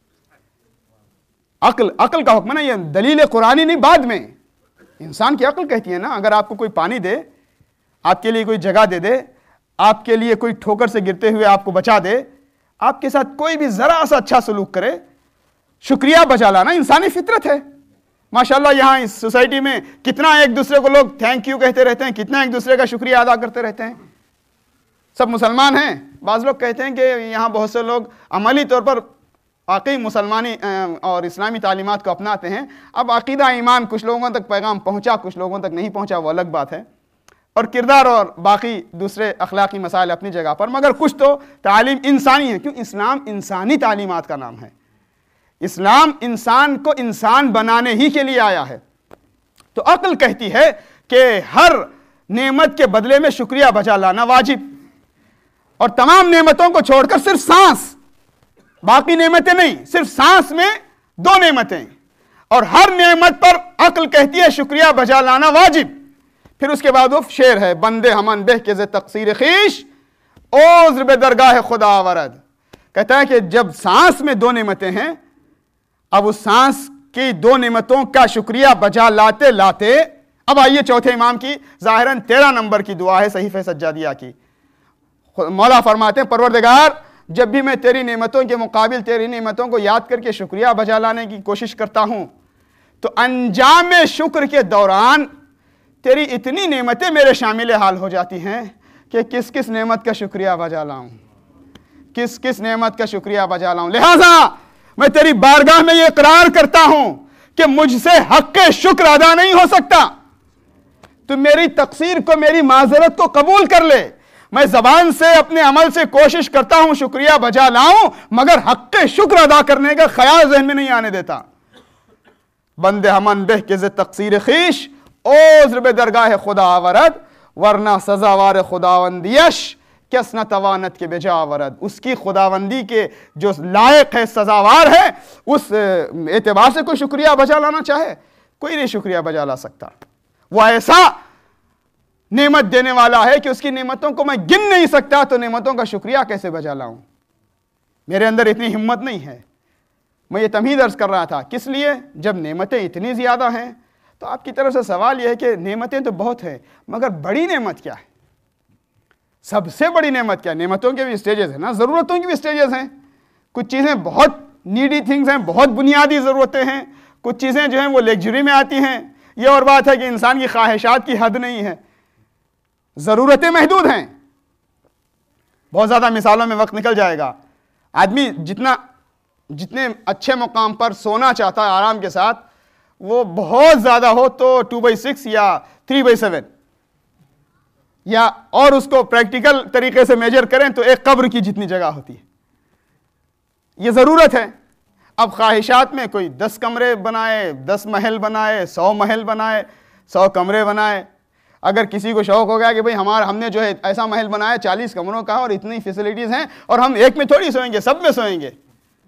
عقل عقل کا حکم ہے نا، یہ دلیل قرآنی نہیں، بعد میں انسان کی عقل کہتی ہے نا، اگر آپ کو کوئی پانی دے، آپ کے لیے کوئی جگہ دے دے، آپ کے لیے کوئی ٹھوکر سے گرتے ہوئے آپ کو بچا دے، آپ کے ساتھ کوئی بھی ذرا سا اچھا سلوک کرے، شکریہ بجا لانا انسانی فطرت ہے۔ ماشاءاللہ یہاں اس سوسائٹی میں کتنا ایک دوسرے کو لوگ تھینک یو کہتے رہتے ہیں، کتنا ایک دوسرے کا شکریہ ادا کرتے رہتے ہیں۔ سب مسلمان ہیں، بعض لوگ کہتے ہیں کہ یہاں بہت سے لوگ عملی طور پر واقعی مسلمانی اور اسلامی تعلیمات کو اپناتے ہیں۔ اب عقیدہ ایمان کچھ لوگوں تک پیغام پہنچا، کچھ لوگوں تک نہیں پہنچا، وہ الگ بات ہے، اور کردار اور باقی دوسرے اخلاقی مسائل اپنی جگہ پر، مگر کچھ تو تعلیم انسانی ہے، کیوں اسلام انسانی تعلیمات کا نام ہے۔ اسلام انسان کو انسان بنانے ہی کے لیے آیا ہے۔ تو عقل کہتی ہے کہ ہر نعمت کے بدلے میں شکریہ بجا لانا واجب، اور تمام نعمتوں کو چھوڑ کر صرف سانس، باقی نعمتیں نہیں، صرف سانس میں دو نعمتیں، اور ہر نعمت پر عقل کہتی ہے شکریہ بجا لانا واجب۔ پھر اس کے بعد وہ شعر ہے، بندے ہمن بہ کے ز تقصیر خیش عذر بے درگاہ خدا آورد۔ کہتا ہے کہ جب سانس میں دو نعمتیں ہیں، اب اس سانس کی دو نعمتوں کا شکریہ بجا لاتے لاتے، اب آئیے چوتھے امام کی ظاہراً تیرہ نمبر کی دعا ہے صحیفہ سجادیہ کی۔ مولا فرماتے ہیں پروردگار جب بھی میں تیری نعمتوں کے مقابل تیری نعمتوں کو یاد کر کے شکریہ بجا لانے کی کوشش کرتا ہوں، تو انجام شکر کے دوران تیری اتنی نعمتیں میرے شامل حال ہو جاتی ہیں کہ کس کس نعمت کا شکریہ بجا لاؤں، کس کس نعمت کا شکریہ بجا لاؤں۔ لہٰذا میں تیری بارگاہ میں یہ اقرار کرتا ہوں کہ مجھ سے حق شکر ادا نہیں ہو سکتا، تو میری تقصیر کو، میری معذرت کو قبول کر لے۔ میں زبان سے، اپنے عمل سے کوشش کرتا ہوں شکریہ بجا لاؤں، مگر حق شکر ادا کرنے کا خیال ذہن میں نہیں آنے دیتا۔ بندے ہمن بہ کے ز تقصیر خیش، عذر بے درگاہ خدا آورد، ورنہ سزاوار خداوندیش کس نہ توانت کے بجا آورد۔ اس کی خداوندی کے جو لائق ہے، سزاوار ہے، اس اعتبار سے کوئی شکریہ بجا لانا چاہے، کوئی نہیں شکریہ بجا لا سکتا۔ وہ ایسا نعمت دینے والا ہے کہ اس کی نعمتوں کو میں گن نہیں سکتا، تو نعمتوں کا شکریہ کیسے بجا لاؤں؟ میرے اندر اتنی ہمت نہیں ہے۔ میں یہ تمہید عرض کر رہا تھا، کس لیے؟ جب نعمتیں اتنی زیادہ ہیں تو آپ کی طرف سے سوال یہ ہے کہ نعمتیں تو بہت ہیں، مگر بڑی نعمت کیا ہے؟ سب سے بڑی نعمت کیا ہے؟ نعمتوں کے بھی اسٹیجز ہیں نا، ضرورتوں کی بھی اسٹیجز ہیں۔ کچھ چیزیں بہت نیڈی تھنگز ہیں، بہت بنیادی ضرورتیں ہیں، کچھ چیزیں جو ہیں وہ لیگجری میں آتی ہیں۔ یہ اور بات ہے کہ انسان کی خواہشات کی حد نہیں ہے، ضرورتیں محدود ہیں۔ بہت زیادہ مثالوں میں وقت نکل جائے گا۔ آدمی جتنا جتنے اچھے مقام پر سونا چاہتا ہے آرام کے ساتھ، وہ بہت زیادہ ہو تو ٹو بائی سکس یا تھری بائی سیون، یا اور اس کو پریکٹیکل طریقے سے میجر کریں تو ایک قبر کی جتنی جگہ ہوتی ہے۔ یہ ضرورت ہے۔ اب خواہشات میں کوئی دس کمرے بنائے، دس محل بنائے، سو محل بنائے، سو کمرے بنائے۔ اگر کسی کو شوق ہو گیا کہ بھئی ہمارا ہم نے جو ہے ایسا محل بنایا چالیس کمروں کا اور اتنی فیسلٹیز ہیں اور ہم ایک میں تھوڑی سوئیں گے، سب میں سوئیں گے،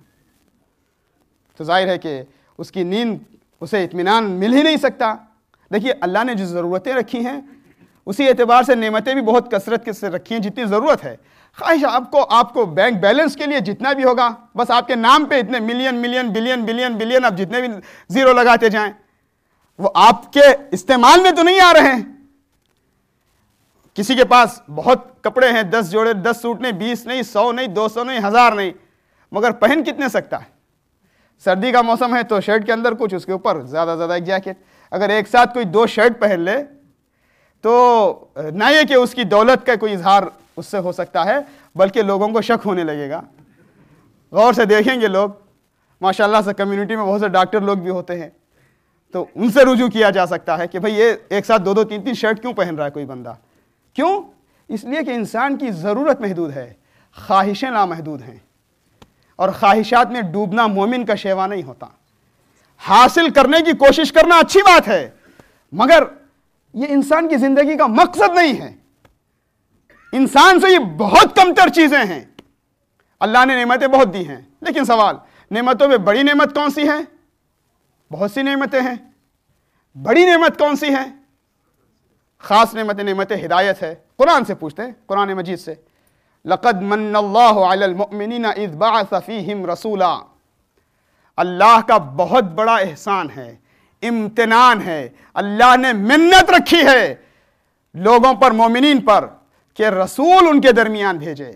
تو ظاہر ہے کہ اس کی نیند، اسے اطمینان مل ہی نہیں سکتا۔ دیکھیے اللہ نے جو ضرورتیں رکھی ہیں اسی اعتبار سے نعمتیں بھی بہت کثرت کے سے رکھی ہیں جتنی ضرورت ہے۔ خواہش آپ کو آپ کو بینک بیلنس کے لیے جتنا بھی ہوگا، بس آپ کے نام پہ اتنے million million billion billion billion آپ جتنے بھی زیرو لگاتے جائیں، وہ آپ کے استعمال میں تو نہیں آ رہے ہیں۔ کسی کے پاس بہت کپڑے ہیں، دس جوڑے، دس سوٹ نہیں، بیس نہیں، سو نہیں، دو سو نہیں، ہزار نہیں، مگر پہن کتنے سکتا ہے؟ سردی کا موسم ہے تو شرٹ کے اندر کچھ، اس کے اوپر زیادہ زیادہ ایک جیکٹ۔ اگر ایک ساتھ کوئی دو شرٹ پہن لے تو نہ یہ کہ اس کی دولت کا کوئی اظہار اس سے ہو سکتا ہے، بلکہ لوگوں کو شک ہونے لگے گا۔ غور سے دیکھیں گے لوگ، ماشاءاللہ سے کمیونٹی میں بہت سے ڈاکٹر لوگ بھی ہوتے ہیں، تو ان سے رجوع کیا جا سکتا ہے کہ بھئی یہ ایک ساتھ دو دو تین تین شرٹ کیوں پہن رہا ہے کوئی بندہ؟ کیوں؟ اس لیے کہ انسان کی ضرورت محدود ہے، خواہشیں لامحدود ہیں، اور خواہشات میں ڈوبنا مومن کا شیوا نہیں ہوتا۔ حاصل کرنے کی کوشش کرنا اچھی بات ہے، مگر یہ انسان کی زندگی کا مقصد نہیں ہے۔ انسان سے یہ بہت کمتر چیزیں ہیں۔ اللہ نے نعمتیں بہت دی ہیں، لیکن سوال، نعمتوں میں بڑی نعمت کون سی ہے؟ بہت سی نعمتیں ہیں، بڑی نعمت کون سی ہے؟ خاص نعمت نعمت ہدایت ہے۔ قرآن سے پوچھتے ہیں، قرآن مجید سے، لقد من اللہ علی المؤمنین اذ بعث فیہم رسولا۔ اللہ کا بہت بڑا احسان ہے، امتنان ہے، اللہ نے منت رکھی ہے لوگوں پر، مومنین پر، کہ رسول ان کے درمیان بھیجے۔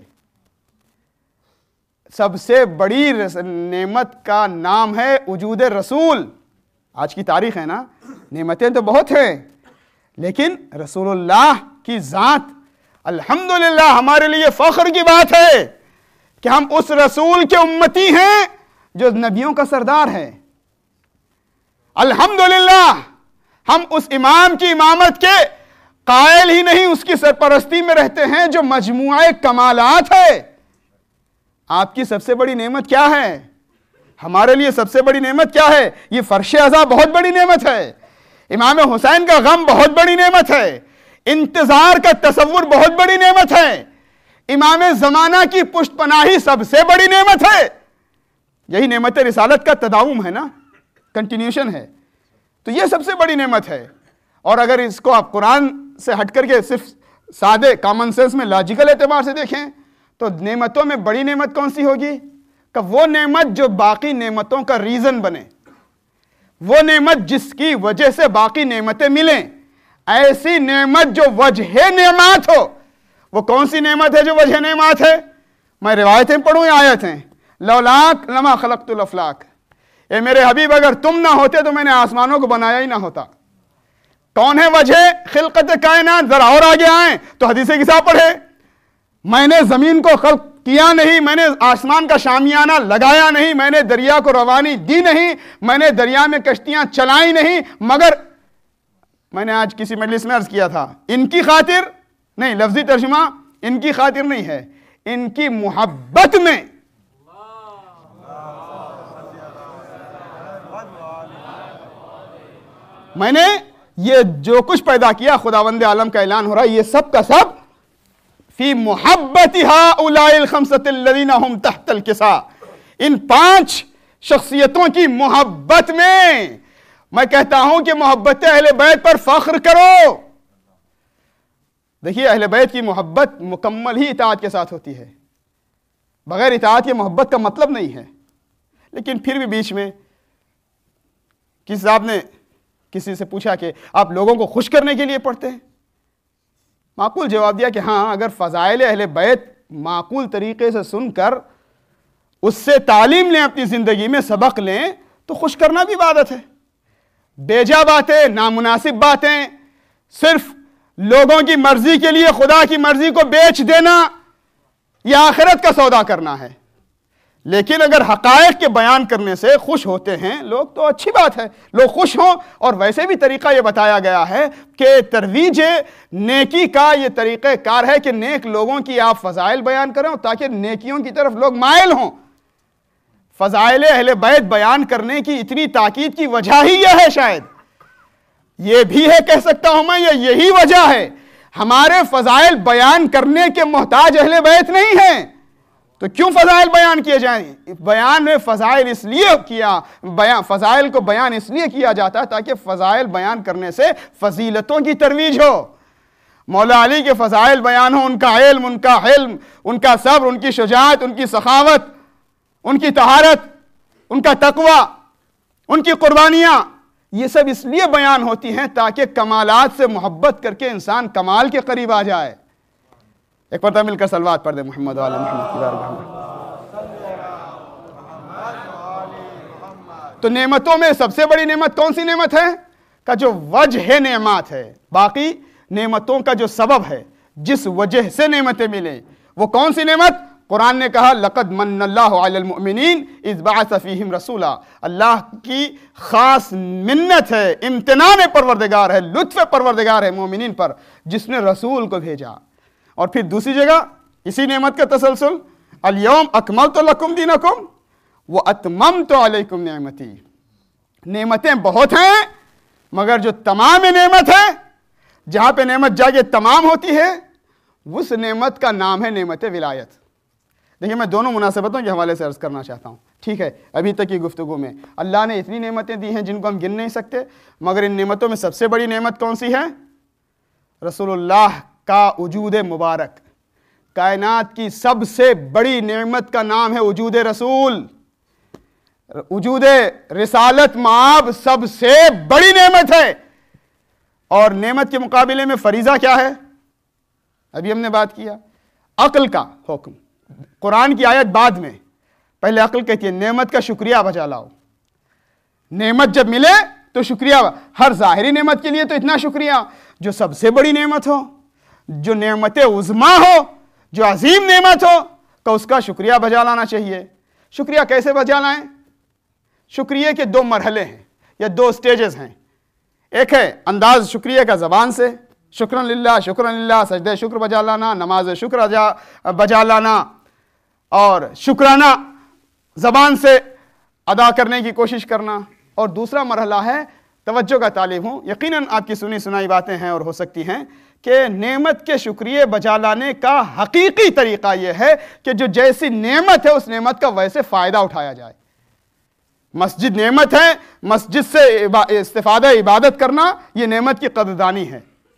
سب سے بڑی نعمت کا نام ہے وجود رسول۔ آج کی تاریخ ہے نا، نعمتیں تو بہت ہیں، لیکن رسول اللہ کی ذات، الحمدللہ ہمارے لیے فخر کی بات ہے کہ ہم اس رسول کے امتی ہیں جو نبیوں کا سردار ہے۔ الحمدللہ ہم اس امام کی امامت کے قائل ہی نہیں، اس کی سرپرستی میں رہتے ہیں جو مجموعہ کمالات ہے۔ آپ کی سب سے بڑی نعمت کیا ہے؟ ہمارے لیے سب سے بڑی نعمت کیا ہے؟ یہ فرش عزا بہت بڑی نعمت ہے، امام حسین کا غم بہت بڑی نعمت ہے، انتظار کا تصور بہت بڑی نعمت ہے، امام زمانہ کی پشت پناہی سب سے بڑی نعمت ہے۔ یہی نعمت رسالت کا تداوم ہے نا، کنٹینیوشن ہے، تو یہ سب سے بڑی نعمت ہے۔ اور اگر اس کو آپ قرآن سے ہٹ کر کے صرف سادے کامن سینس میں لاجیکل اعتبار سے دیکھیں تو نعمتوں میں بڑی نعمت کون سی ہوگی؟ کہ وہ نعمت جو باقی نعمتوں کا ریزن بنے، وہ نعمت جس کی وجہ سے باقی نعمتیں ملیں، ایسی نعمت جو وجہ نعمات ہو۔ وہ کون سی نعمت ہے جو وجہ نعمات ہے؟ میں روایتیں پڑھوں یا آیتیں؟ لولاک لما خلقت الافلاک، اے میرے حبیب اگر تم نہ ہوتے تو میں نے آسمانوں کو بنایا ہی نہ ہوتا۔ کون ہے وجہ خلقت کائنات؟ ذرا اور آگے آئیں تو حدیث کسا پڑھے، میں نے زمین کو خلق کیا نہیں, میں نے آسمان کا شامیانہ لگایا نہیں, میں نے دریا کو روانی دی نہیں, میں نے دریا میں کشتیاں چلائی نہیں, مگر میں نے آج کسی مجلس میں عرض کیا تھا, ان کی خاطر نہیں, لفظی ترجمہ ان کی خاطر نہیں ہے, ان کی محبت میں. میں نے یہ جو کچھ پیدا کیا, خداوند عالم کا اعلان ہو رہا ہے, یہ سب کا سب فی محبت ہؤلاء الخمسۃ الذین هم تحت الکساء, ان پانچ شخصیتوں کی محبت میں. میں کہتا ہوں کہ محبت اہل بیت پر فخر کرو. دیکھیے, اہل بیت کی محبت مکمل ہی اطاعت کے ساتھ ہوتی ہے, بغیر اطاعت کے محبت کا مطلب نہیں ہے. لیکن پھر بھی بیچ میں کسی صاحب نے کسی سے پوچھا کہ آپ لوگوں کو خوش کرنے کے لیے پڑھتے ہیں؟ معقول جواب دیا کہ ہاں, اگر فضائل اہل بیت معقول طریقے سے سن کر اس سے تعلیم لیں, اپنی زندگی میں سبق لیں, تو خوش کرنا بھی عبادت ہے. بیجا باتیں, نامناسب باتیں, صرف لوگوں کی مرضی کے لیے خدا کی مرضی کو بیچ دینا, یہ آخرت کا سودا کرنا ہے. لیکن اگر حقائق کے بیان کرنے سے خوش ہوتے ہیں لوگ تو اچھی بات ہے, لوگ خوش ہوں. اور ویسے بھی طریقہ یہ بتایا گیا ہے کہ ترویج نیکی کا یہ طریقہ کار ہے کہ نیک لوگوں کی آپ فضائل بیان کریں تاکہ نیکیوں کی طرف لوگ مائل ہوں. فضائل اہل بیت بیان کرنے کی اتنی تاکید کی وجہ ہی یہ ہے, شاید یہ بھی ہے کہہ سکتا ہوں میں, یہ یہی وجہ ہے. ہمارے فضائل بیان کرنے کے محتاج اہل بیت نہیں ہیں, تو کیوں فضائل بیان کیے جائیں؟ بیان میں فضائل اس لیے کیا بیان فضائل کو بیان اس لیے کیا جاتا ہے تاکہ فضائل بیان کرنے سے فضیلتوں کی ترویج ہو. مولا علی کے فضائل بیان ہو, ان کا علم, ان کا حلم, ان کا صبر, ان کی شجاعت, ان کی سخاوت, ان کی طہارت, ان کا تقوی, ان کی قربانیاں, یہ سب اس لیے بیان ہوتی ہیں تاکہ کمالات سے محبت کر کے انسان کمال کے قریب آ جائے. ایک مرتبہ مل کر صلوات پڑھ دیں محمد و آل محمد کی بارگاہ میں. تو نعمتوں میں سب سے بڑی نعمت کون سی نعمت ہے؟ کا جو وجہ نعمت ہے, باقی نعمتوں کا جو سبب ہے, جس وجہ سے نعمتیں ملیں, وہ کون سی نعمت؟ قرآن نے کہا لقد من اللہ علی المؤمنین اذ بعث فیہم رسولا, اللہ کی خاص منت ہے, امتنان پروردگار ہے, لطف پروردگار ہے مومنین پر جس نے رسول کو بھیجا. اور پھر دوسری جگہ اسی نعمت کا تسلسل, الیوم اکملت لکم دینکم واتممت علیکم نعمتی. نعمتیں بہت ہیں مگر جو تمام نعمت ہے, جہاں پہ نعمت جا کے تمام ہوتی ہے, اس نعمت کا نام ہے نعمت ولایت. دیکھیں, میں دونوں مناسبتوں کے حوالے سے عرض کرنا چاہتا ہوں. ٹھیک ہے, ابھی تک کی گفتگو میں اللہ نے اتنی نعمتیں دی ہیں جن کو ہم گن نہیں سکتے, مگر ان نعمتوں میں سب سے بڑی نعمت کون سی ہے؟ رسول اللہ کا وجود مبارک. کائنات کی سب سے بڑی نعمت کا نام ہے وجود رسول. وجود رسالت مآب سب سے بڑی نعمت ہے. اور نعمت کے مقابلے میں فریضہ کیا ہے؟ ابھی ہم نے بات کیا عقل کا حکم. قرآن کی آیت بعد میں, پہلے عقل کہتی ہے نعمت کا شکریہ بجا لاؤ. نعمت جب ملے تو شکریہ, ہر ظاہری نعمت کے لیے تو اتنا شکریہ, جو سب سے بڑی نعمت ہو, جو نعمت عظمیٰ ہو, جو عظیم نعمت ہو, تو اس کا شکریہ بجا لانا چاہیے. شکریہ کیسے بجا لائیں؟ شکریہ کے دو مرحلے ہیں یا دو سٹیجز ہیں. ایک ہے انداز شکریہ کا زبان سے, شکرن للہ, شکرن للہ, سجدہ شکر بجا لانا, نماز شکر بجا لانا, اور شکرانہ زبان سے ادا کرنے کی کوشش کرنا. اور دوسرا مرحلہ ہے توجہ کا طالب ہوں, یقیناً آپ کی سنی سنائی باتیں ہیں اور ہو سکتی ہیں کہ نعمت کے شکریہ بجا لانے کا حقیقی طریقہ یہ ہے کہ جو جیسی نعمت ہے اس نعمت کا ویسے فائدہ اٹھایا جائے. مسجد نعمت ہے, مسجد سے استفادہ عبادت کرنا یہ نعمت کی قدردانی ہے.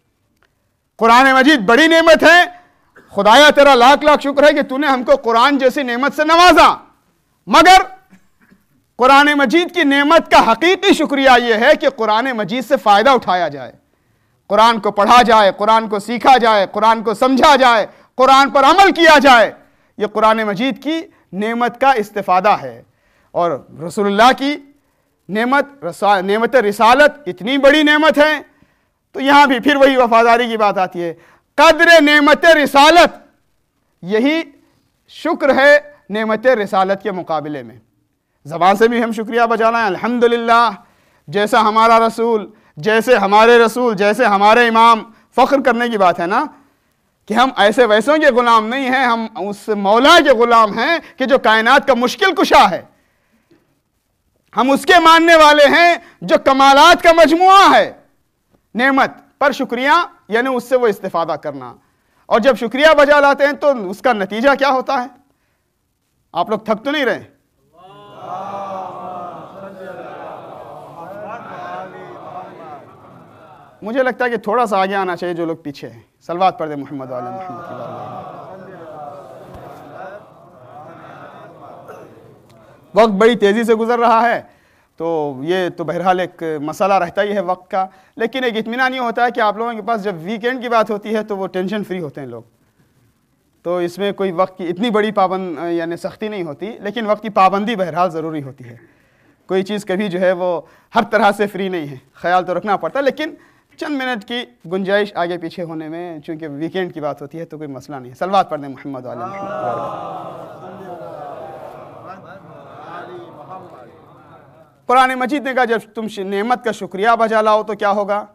قرآن مجید بڑی نعمت ہے, خدایا تیرا لاکھ لاکھ شکر ہے کہ تو نے ہم کو قرآن جیسی نعمت سے نوازا. مگر قرآن مجید کی نعمت کا حقیقی شکریہ یہ ہے کہ قرآن مجید سے فائدہ اٹھایا جائے, قرآن کو پڑھا جائے, قرآن کو سیکھا جائے, قرآن کو سمجھا جائے, قرآن پر عمل کیا جائے. یہ قرآن مجید کی نعمت کا استفادہ ہے. اور رسول اللہ کی نعمت نعمت رسالت اتنی بڑی نعمت ہے, تو یہاں بھی پھر وہی وفاداری کی بات آتی ہے. قدر نعمت رسالت یہی شکر ہے نعمت رسالت کے مقابلے میں. زبان سے بھی ہم شکریہ بجا لائیں الحمدللہ، جیسا ہمارا رسول، جیسے ہمارے رسول، جیسے ہمارے امام. فخر کرنے کی بات ہے نا کہ ہم ایسے ویسوں کے غلام نہیں ہیں، ہم اس مولا کے غلام ہیں کہ جو کائنات کا مشکل کشا ہے. ہم اس کے ماننے والے ہیں جو کمالات کا مجموعہ ہے. نعمت پر شکریہ یعنی اس سے وہ استفادہ کرنا، اور جب شکریہ بجا لاتے ہیں تو اس کا نتیجہ کیا ہوتا ہے؟ آپ لوگ تھک تو نہیں رہے؟ مجھے لگتا ہے کہ تھوڑا سا آگے آنا چاہیے جو لوگ پیچھے ہیں. صلوات پڑھ دیں محمد و آل محمد کی بارگاہ میں. وقت بڑی تیزی سے گزر رہا ہے تو یہ تو بہرحال ایک مسئلہ رہتا ہی ہے وقت کا، لیکن ایک اطمینان یہ ہوتا ہے کہ آپ لوگوں کے پاس جب ویکینڈ کی بات ہوتی ہے تو وہ ٹینشن فری ہوتے ہیں لوگ، تو اس میں کوئی وقت کی اتنی بڑی پابند یعنی سختی نہیں ہوتی، لیکن وقت کی پابندی بہرحال ضروری ہوتی ہے. کوئی چیز کبھی جو ہے وہ ہر طرح سے فری نہیں ہے، خیال تو رکھنا پڑتا ہے، لیکن چند منٹ کی گنجائش آگے پیچھے ہونے میں، چونکہ ویکینڈ کی بات ہوتی ہے تو کوئی مسئلہ نہیں ہے. صلوات پڑھ دیں محمد علیہ محمد. قرآن مجید نے کہا جب تم نعمت کا شکریہ بجا لاؤ تو کیا ہوگا؟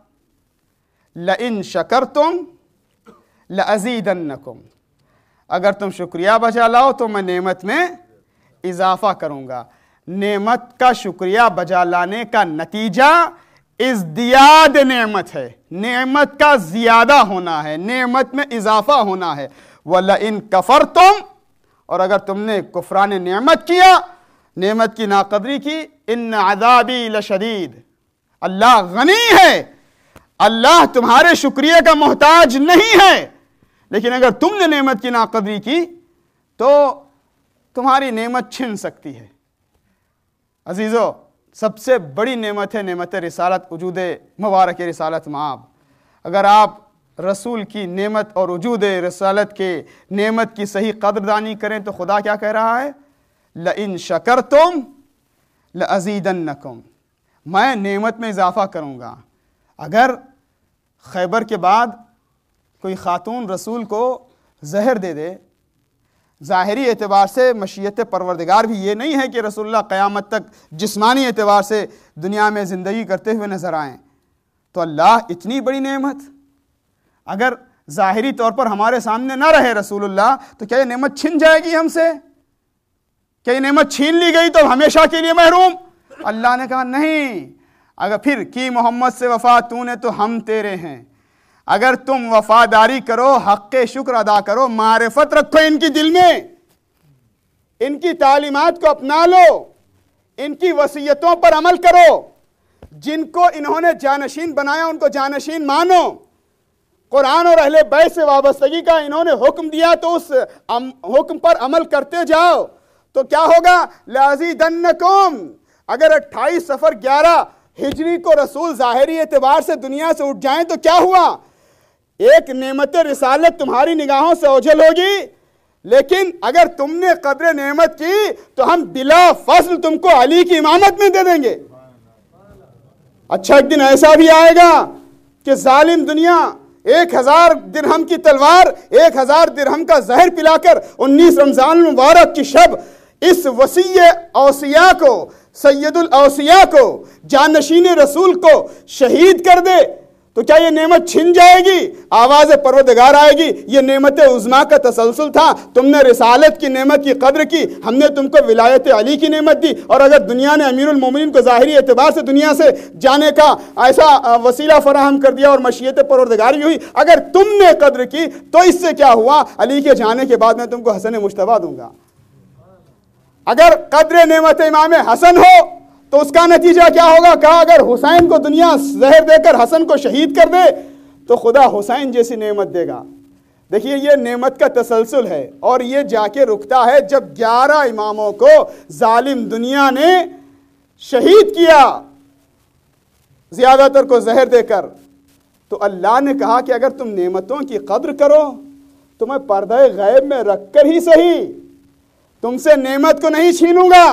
لَإِن شَكَرْتُمْ لَأَزِيدَنَّكُمْ، اگر تم شکریہ بجا لاؤ تو میں نعمت میں اضافہ کروں گا. نعمت کا شکریہ بجا لانے کا نتیجہ ازدیاد نعمت ہے، نعمت کا زیادہ ہونا ہے، نعمت میں اضافہ ہونا ہے. وَلَئِن كَفَرْتُمْ، اور اگر تم نے کفران نعمت کیا، نعمت کی ناقدری کی، ان عذابی لشدید، اللہ غنی ہے، اللہ تمہارے شکریہ کا محتاج نہیں ہے، لیکن اگر تم نے نعمت کی ناقدری کی تو تمہاری نعمت چھن سکتی ہے. عزیزو، سب سے بڑی نعمت ہے نعمت رسالت، وجود مبارک رسالت مآب. اگر آپ رسول کی نعمت اور وجود رسالت کے نعمت کی صحیح قدردانی کریں تو خدا کیا کہہ رہا ہے؟ لَإِن شَكَرْتُمْ لَأَزِيدَنَّكُمْ، میں نعمت میں اضافہ کروں گا. اگر خیبر کے بعد کوئی خاتون رسول کو زہر دے دے، ظاہری اعتبار سے مشیت پروردگار بھی یہ نہیں ہے کہ رسول اللہ قیامت تک جسمانی اعتبار سے دنیا میں زندگی کرتے ہوئے نظر آئیں، تو اللہ اتنی بڑی نعمت اگر ظاہری طور پر ہمارے سامنے نہ رہے رسول اللہ، تو کیا یہ نعمت چھن جائے گی ہم سے؟ کیا یہ نعمت چھین لی گئی تو ہمیشہ کے لیے محروم؟ اللہ نے کہا نہیں. اگر پھر کی محمد سے وفا تو نے تو ہم تیرے ہیں، اگر تم وفاداری کرو، حق شکر ادا کرو، معرفت رکھو ان کی دل میں، ان کی تعلیمات کو اپنا لو، ان کی وصیتوں پر عمل کرو، جن کو انہوں نے جانشین بنایا ان کو جانشین مانو، قرآن اور اہل بیت سے وابستگی کا انہوں نے حکم دیا تو اس حکم پر عمل کرتے جاؤ. تو کیا ہوگا؟ لَأَزِيدَنَّكُمْ. اگر اٹھائیس سفر گیارہ ہجری کو رسول ظاہری اعتبار سے دنیا سے اٹھ جائیں تو کیا ہوا؟ ایک نعمت رسالت تمہاری نگاہوں سے اوجھل ہوگی، لیکن اگر تم نے قدر نعمت کی تو ہم بلا فصل تم کو علی کی امامت میں دے دیں گے. اچھا ایک دن ایسا بھی آئے گا کہ ظالم دنیا ایک ہزار درہم کی تلوار، ایک ہزار درہم کا زہر پلا کر انیس رمضان المبارک کی شب اس وصی اوصیاء کو، سید الاوصیاء کو، جانشین رسول کو شہید کر دے، تو کیا یہ نعمت چھن جائے گی؟ آواز پروردگار آئے گی، یہ نعمت عظمیٰ کا تسلسل تھا، تم نے رسالت کی نعمت کی قدر کی، ہم نے تم کو ولایت علی کی نعمت دی. اور اگر دنیا نے امیر المومنین کو ظاہری اعتبار سے دنیا سے جانے کا ایسا وسیلہ فراہم کر دیا اور مشیت پروردگار بھی ہوئی، اگر تم نے قدر کی تو اس سے کیا ہوا؟ علی کے جانے کے بعد میں تم کو حسن مجتبیٰ دوں گا. اگر قدر نعمت امام حسن ہو تو اس کا نتیجہ کیا ہوگا؟ کہا اگر حسین کو دنیا زہر دے کر حسن کو شہید کر دے تو خدا حسین جیسی نعمت دے گا. دیکھیے یہ نعمت کا تسلسل ہے، اور یہ جا کے رکتا ہے جب گیارہ اماموں کو ظالم دنیا نے شہید کیا، زیادہ تر کو زہر دے کر. تو اللہ نے کہا کہ اگر تم نعمتوں کی قدر کرو تو میں پردہ غیب میں رکھ کر ہی صحیح تم سے نعمت کو نہیں چھینوں گا.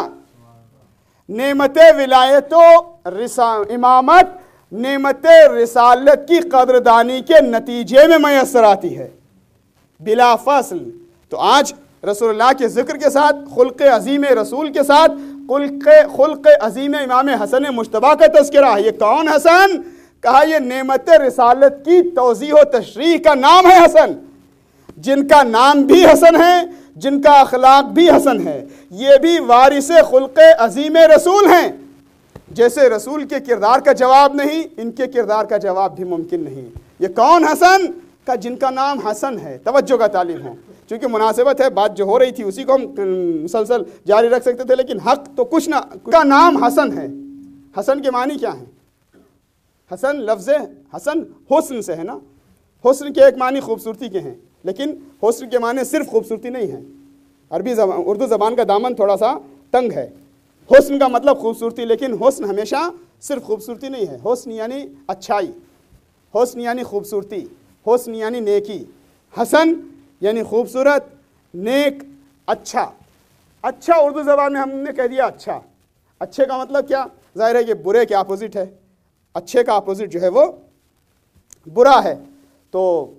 نعمت ولایت و امامت نعمت رسالت کی قدردانی کے نتیجے میں میسر آتی ہے بلا فصل. تو آج رسول اللہ کے ذکر کے ساتھ، خلق عظیم رسول کے ساتھ خلق خلق عظیم امام حسن مجتبیٰ کا تذکرہ ہے۔ یہ کون حسن؟ کہا یہ نعمت رسالت کی توضیح و تشریح کا نام ہے حسن، جن کا نام بھی حسن ہے، جن کا اخلاق بھی حسن ہے، یہ بھی وارث خلق عظیم رسول ہیں۔ جیسے رسول کے کردار کا جواب نہیں، ان کے کردار کا جواب بھی ممکن نہیں۔ یہ کون حسن؟ کہ جن کا نام حسن ہے۔ توجہ کا طالب ہوں، چونکہ مناسبت ہے، بات جو ہو رہی تھی اسی کو ہم مسلسل جاری رکھ سکتے تھے، لیکن حق تو کچھ نہ، کا نام حسن ہے۔ حسن کے معنی کیا ہیں؟ حسن لفظ حسن حسن سے ہے نا، حسن کے ایک معنی خوبصورتی کے ہیں، لیکن حسن کے معنی صرف خوبصورتی نہیں ہے۔ عربی زبان اردو زبان کا دامن تھوڑا سا تنگ ہے۔ حسن کا مطلب خوبصورتی، لیکن حسن ہمیشہ صرف خوبصورتی نہیں ہے۔ حسن یعنی اچھائی، حسن یعنی خوبصورتی، حسن یعنی نیکی۔ حسن یعنی خوبصورت، نیک، اچھا۔ اچھا اردو زبان میں ہم نے کہہ دیا اچھا۔ اچھے کا مطلب کیا؟ ظاہر ہے کہ برے کے اپوزٹ ہے، اچھے کا اپوزٹ جو ہے وہ برا ہے۔ تو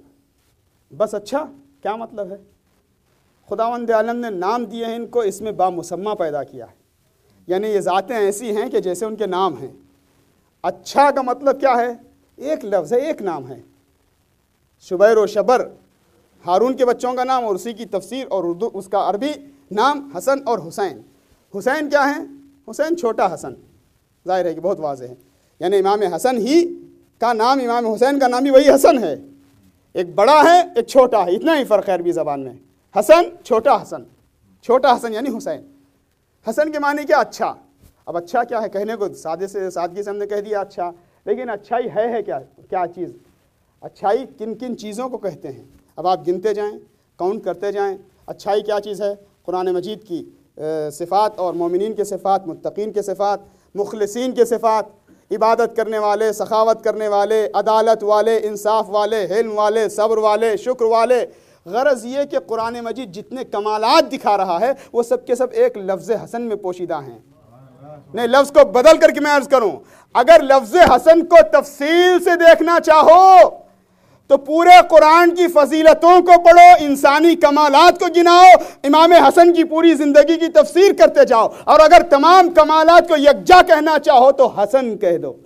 بس اچھا کیا مطلب ہے؟ خداوند عالم نے نام دیے ہیں ان کو، اس میں بامسمہ پیدا کیا ہے، یعنی یہ ذاتیں ایسی ہیں کہ جیسے ان کے نام ہیں۔ اچھا کا مطلب کیا ہے؟ ایک لفظ ہے، ایک نام ہے۔ شبیر و شبر ہارون کے بچوں کا نام، اور اسی کی تفسیر اور اردو اس کا عربی نام حسن اور حسین۔ حسین کیا ہے؟ حسین چھوٹا حسن، ظاہر ہے کہ بہت واضح ہے، یعنی امام حسن ہی کا نام، امام حسین کا نام بھی وہی حسن ہے۔ ایک بڑا ہے، ایک چھوٹا ہے، اتنا ہی فرق ہے عربی زبان میں۔ حسن چھوٹا حسن، چھوٹا حسن یعنی حسین۔ حسن کے معنی کیا؟ اچھا۔ اب اچھا کیا ہے؟ کہنے کو سادے سے سادگی سے ہم نے کہہ دیا اچھا، لیکن اچھائی ہے ہے کیا کیا چیز؟ اچھائی کن کن چیزوں کو کہتے ہیں؟ اب آپ گنتے جائیں، کاؤنٹ کرتے جائیں، اچھائی کیا چیز ہے؟ قرآن مجید کی صفات اور مومنین کے صفات، متقین کے صفات، مخلصین کے صفات، عبادت کرنے والے، سخاوت کرنے والے، عدالت والے، انصاف والے، حلم والے، صبر والے، شکر والے۔ غرض یہ کہ قرآن مجید جتنے کمالات دکھا رہا ہے وہ سب کے سب ایک لفظ حسن میں پوشیدہ ہیں۔ نہیں، لفظ کو بدل کر کے میں عرض کروں، اگر لفظ حسن کو تفصیل سے دیکھنا چاہو تو پورے قرآن کی فضیلتوں کو پڑھو، انسانی کمالات کو گناؤ، امام حسن کی پوری زندگی کی تفسیر کرتے جاؤ، اور اگر تمام کمالات کو یکجا کہنا چاہو تو حسن کہہ دو۔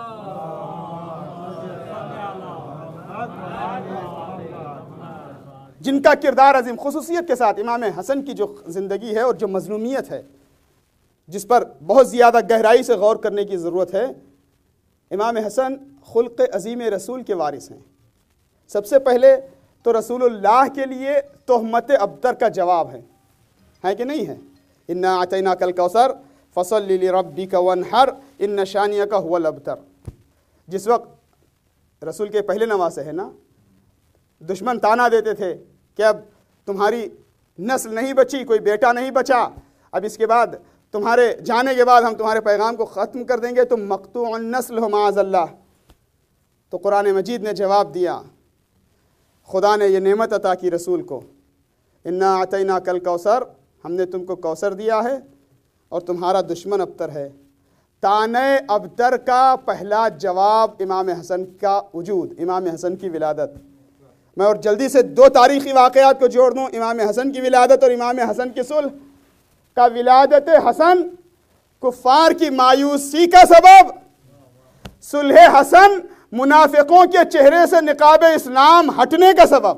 جن کا کردار عظیم، خصوصیت کے ساتھ امام حسن کی جو زندگی ہے اور جو مظلومیت ہے، جس پر بہت زیادہ گہرائی سے غور کرنے کی ضرورت ہے۔ امام حسن خلق عظیم رسول کے وارث ہیں۔ سب سے پہلے تو رسول اللہ کے لیے تہمت ابتر کا جواب ہے، ہے کہ نہیں ہے؟ انا اعطیناک الکوثر فصل لربک وانحر ان شانئک هو الابتر۔ جس وقت رسول کے پہلے نواسے ہے نا، دشمن تانا دیتے تھے کہ اب تمہاری نسل نہیں بچی، کوئی بیٹا نہیں بچا، اب اس کے بعد تمہارے جانے کے بعد ہم تمہارے پیغام کو ختم کر دیں گے، تم مقطوع النسل ہو معاذ اللہ۔ تو قرآن مجید نے جواب دیا، خدا نے یہ نعمت عطا کی رسول کو، انا اعطیناک الکوثر، ہم نے تم کو کوثر دیا ہے اور تمہارا دشمن ابتر ہے۔ تانے ابتر کا پہلا جواب امام حسن کا وجود، امام حسن کی ولادت۔ میں اور جلدی سے دو تاریخی واقعات کو جوڑ دوں، امام حسن کی ولادت اور امام حسن کی صلح کا۔ ولادت حسن کفار کی مایوسی کا سبب، صلح حسن منافقوں کے چہرے سے نقاب اسلام ہٹنے کا سبب۔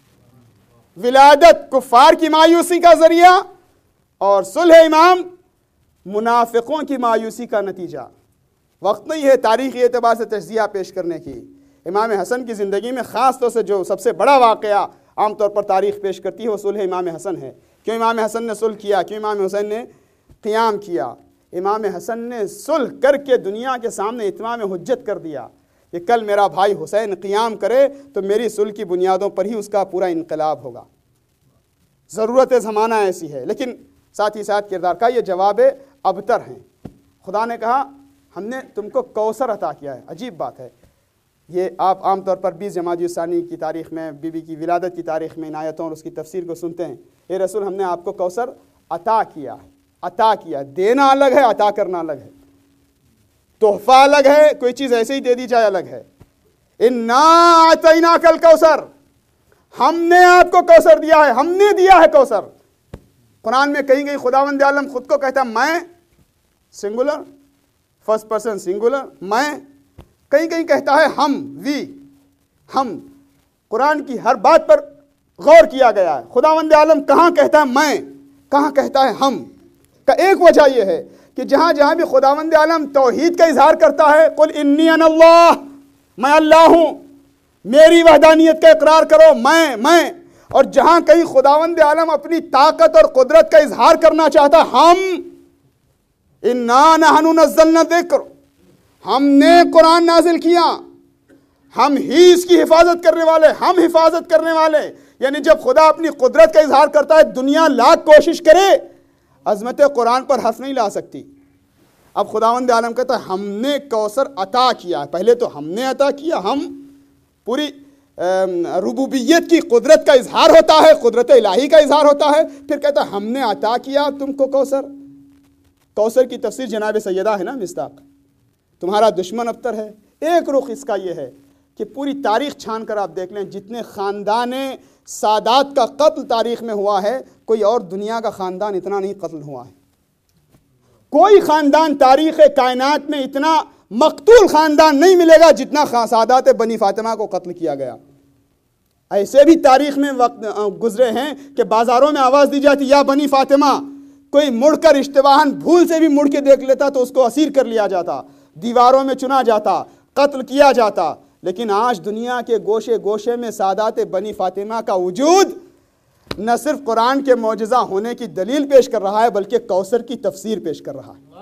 ولادت کفار کی مایوسی کا ذریعہ اور صلح امام منافقوں کی مایوسی کا نتیجہ۔ وقت نہیں ہے تاریخی اعتبار سے تجزیہ پیش کرنے کی۔ امام حسن کی زندگی میں خاص طور سے جو سب سے بڑا واقعہ عام طور پر تاریخ پیش کرتی ہے وہ صلح امام حسن ہے۔ کیوں امام حسن نے صلح کیا؟ کیوں امام حسن نے قیام کیا؟ امام حسن نے صلح کر کے دنیا کے سامنے اتمام حجت کر دیا کہ کل میرا بھائی حسین قیام کرے تو میری صلح کی بنیادوں پر ہی اس کا پورا انقلاب ہوگا۔ ضرورت زمانہ ایسی ہے، لیکن ساتھ ہی ساتھ کردار کا یہ جواب ابتر ہیں۔ خدا نے کہا ہم نے تم کو کوثر عطا کیا ہے۔ عجیب بات ہے، یہ آپ عام طور پر بیس جمادی الثانی کی تاریخ میں، بی بی کی ولادت کی تاریخ میں ان آیتوں اور اس کی تفسیر کو سنتے ہیں، اے رسول ہم نے آپ کو کوثر عطا کیا ہے۔ عطا کیا، دینا الگ ہے، عطا کرنا الگ ہے۔ تحفہ الگ ہے، کوئی چیز ایسے ہی دے دی جائے الگ ہے۔ انا اعطیناک الکوثر، ہم نے آپ کو کوثر دیا ہے، ہم نے دیا ہے کوثر۔ قرآن میں کہیں کہیں خداوند عالم خود کو کہتا ہے میں، سنگولر، فرسٹ پرسن سنگولر، میں، کہیں کہیں کہتا ہے ہم، وی، ہم. قرآن کی ہر بات پر غور کیا گیا ہے. خداوند عالم کہاں کہتا ہے میں، کہاں کہتا ہے ہم. کا ایک وجہ یہ ہے کہ جہاں جہاں بھی خداوند عالم توحید کا اظہار کرتا ہے، قل انی انا اللہ، میں اللہ ہوں، میری وحدانیت کا اقرار کرو، میں میں اور جہاں کہیں خداوند عالم اپنی طاقت اور قدرت کا اظہار کرنا چاہتا، ہم، انا نحن نزلنا الذکر، ہم نے قرآن نازل کیا، ہم ہی اس کی حفاظت کرنے والے، ہم حفاظت کرنے والے. یعنی جب خدا اپنی قدرت کا اظہار کرتا ہے، دنیا لاکھ کوشش کرے عظمت قرآن پر حرف نہیں لا سکتی. اب خداوند عالم کہتا ہے ہم نے کوثر عطا کیا. پہلے تو ہم نے عطا کیا، ہم پوری ربوبیت کی قدرت کا اظہار ہوتا ہے، قدرت الہی کا اظہار ہوتا ہے. پھر کہتا ہے ہم نے عطا کیا تم کو کوثر. کوثر کی تفسیر جناب سیدہ ہے نا مصداق، تمہارا دشمن ابتر ہے. ایک رخ اس کا یہ ہے کہ پوری تاریخ چھان کر آپ دیکھ لیں، جتنے خاندان سادات کا قتل تاریخ میں ہوا ہے، کوئی اور دنیا کا خاندان اتنا نہیں قتل ہوا ہے. کوئی خاندان تاریخ کائنات میں اتنا مقتول خاندان نہیں ملے گا جتنا سادات بنی فاطمہ کو قتل کیا گیا. ایسے بھی تاریخ میں وقت گزرے ہیں کہ بازاروں میں آواز دی جاتی یا بنی فاطمہ، کوئی مڑ کر اشتباہاً بھول سے بھی مڑ کے دیکھ لیتا تو اس کو اسیر کر لیا جاتا، دیواروں میں چنا جاتا، قتل کیا جاتا. لیکن آج دنیا کے گوشے گوشے میں سادات بنی فاطمہ کا وجود نہ صرف قرآن کے معجزہ ہونے کی دلیل پیش کر رہا ہے بلکہ کوثر کی تفسیر پیش کر رہا ہے.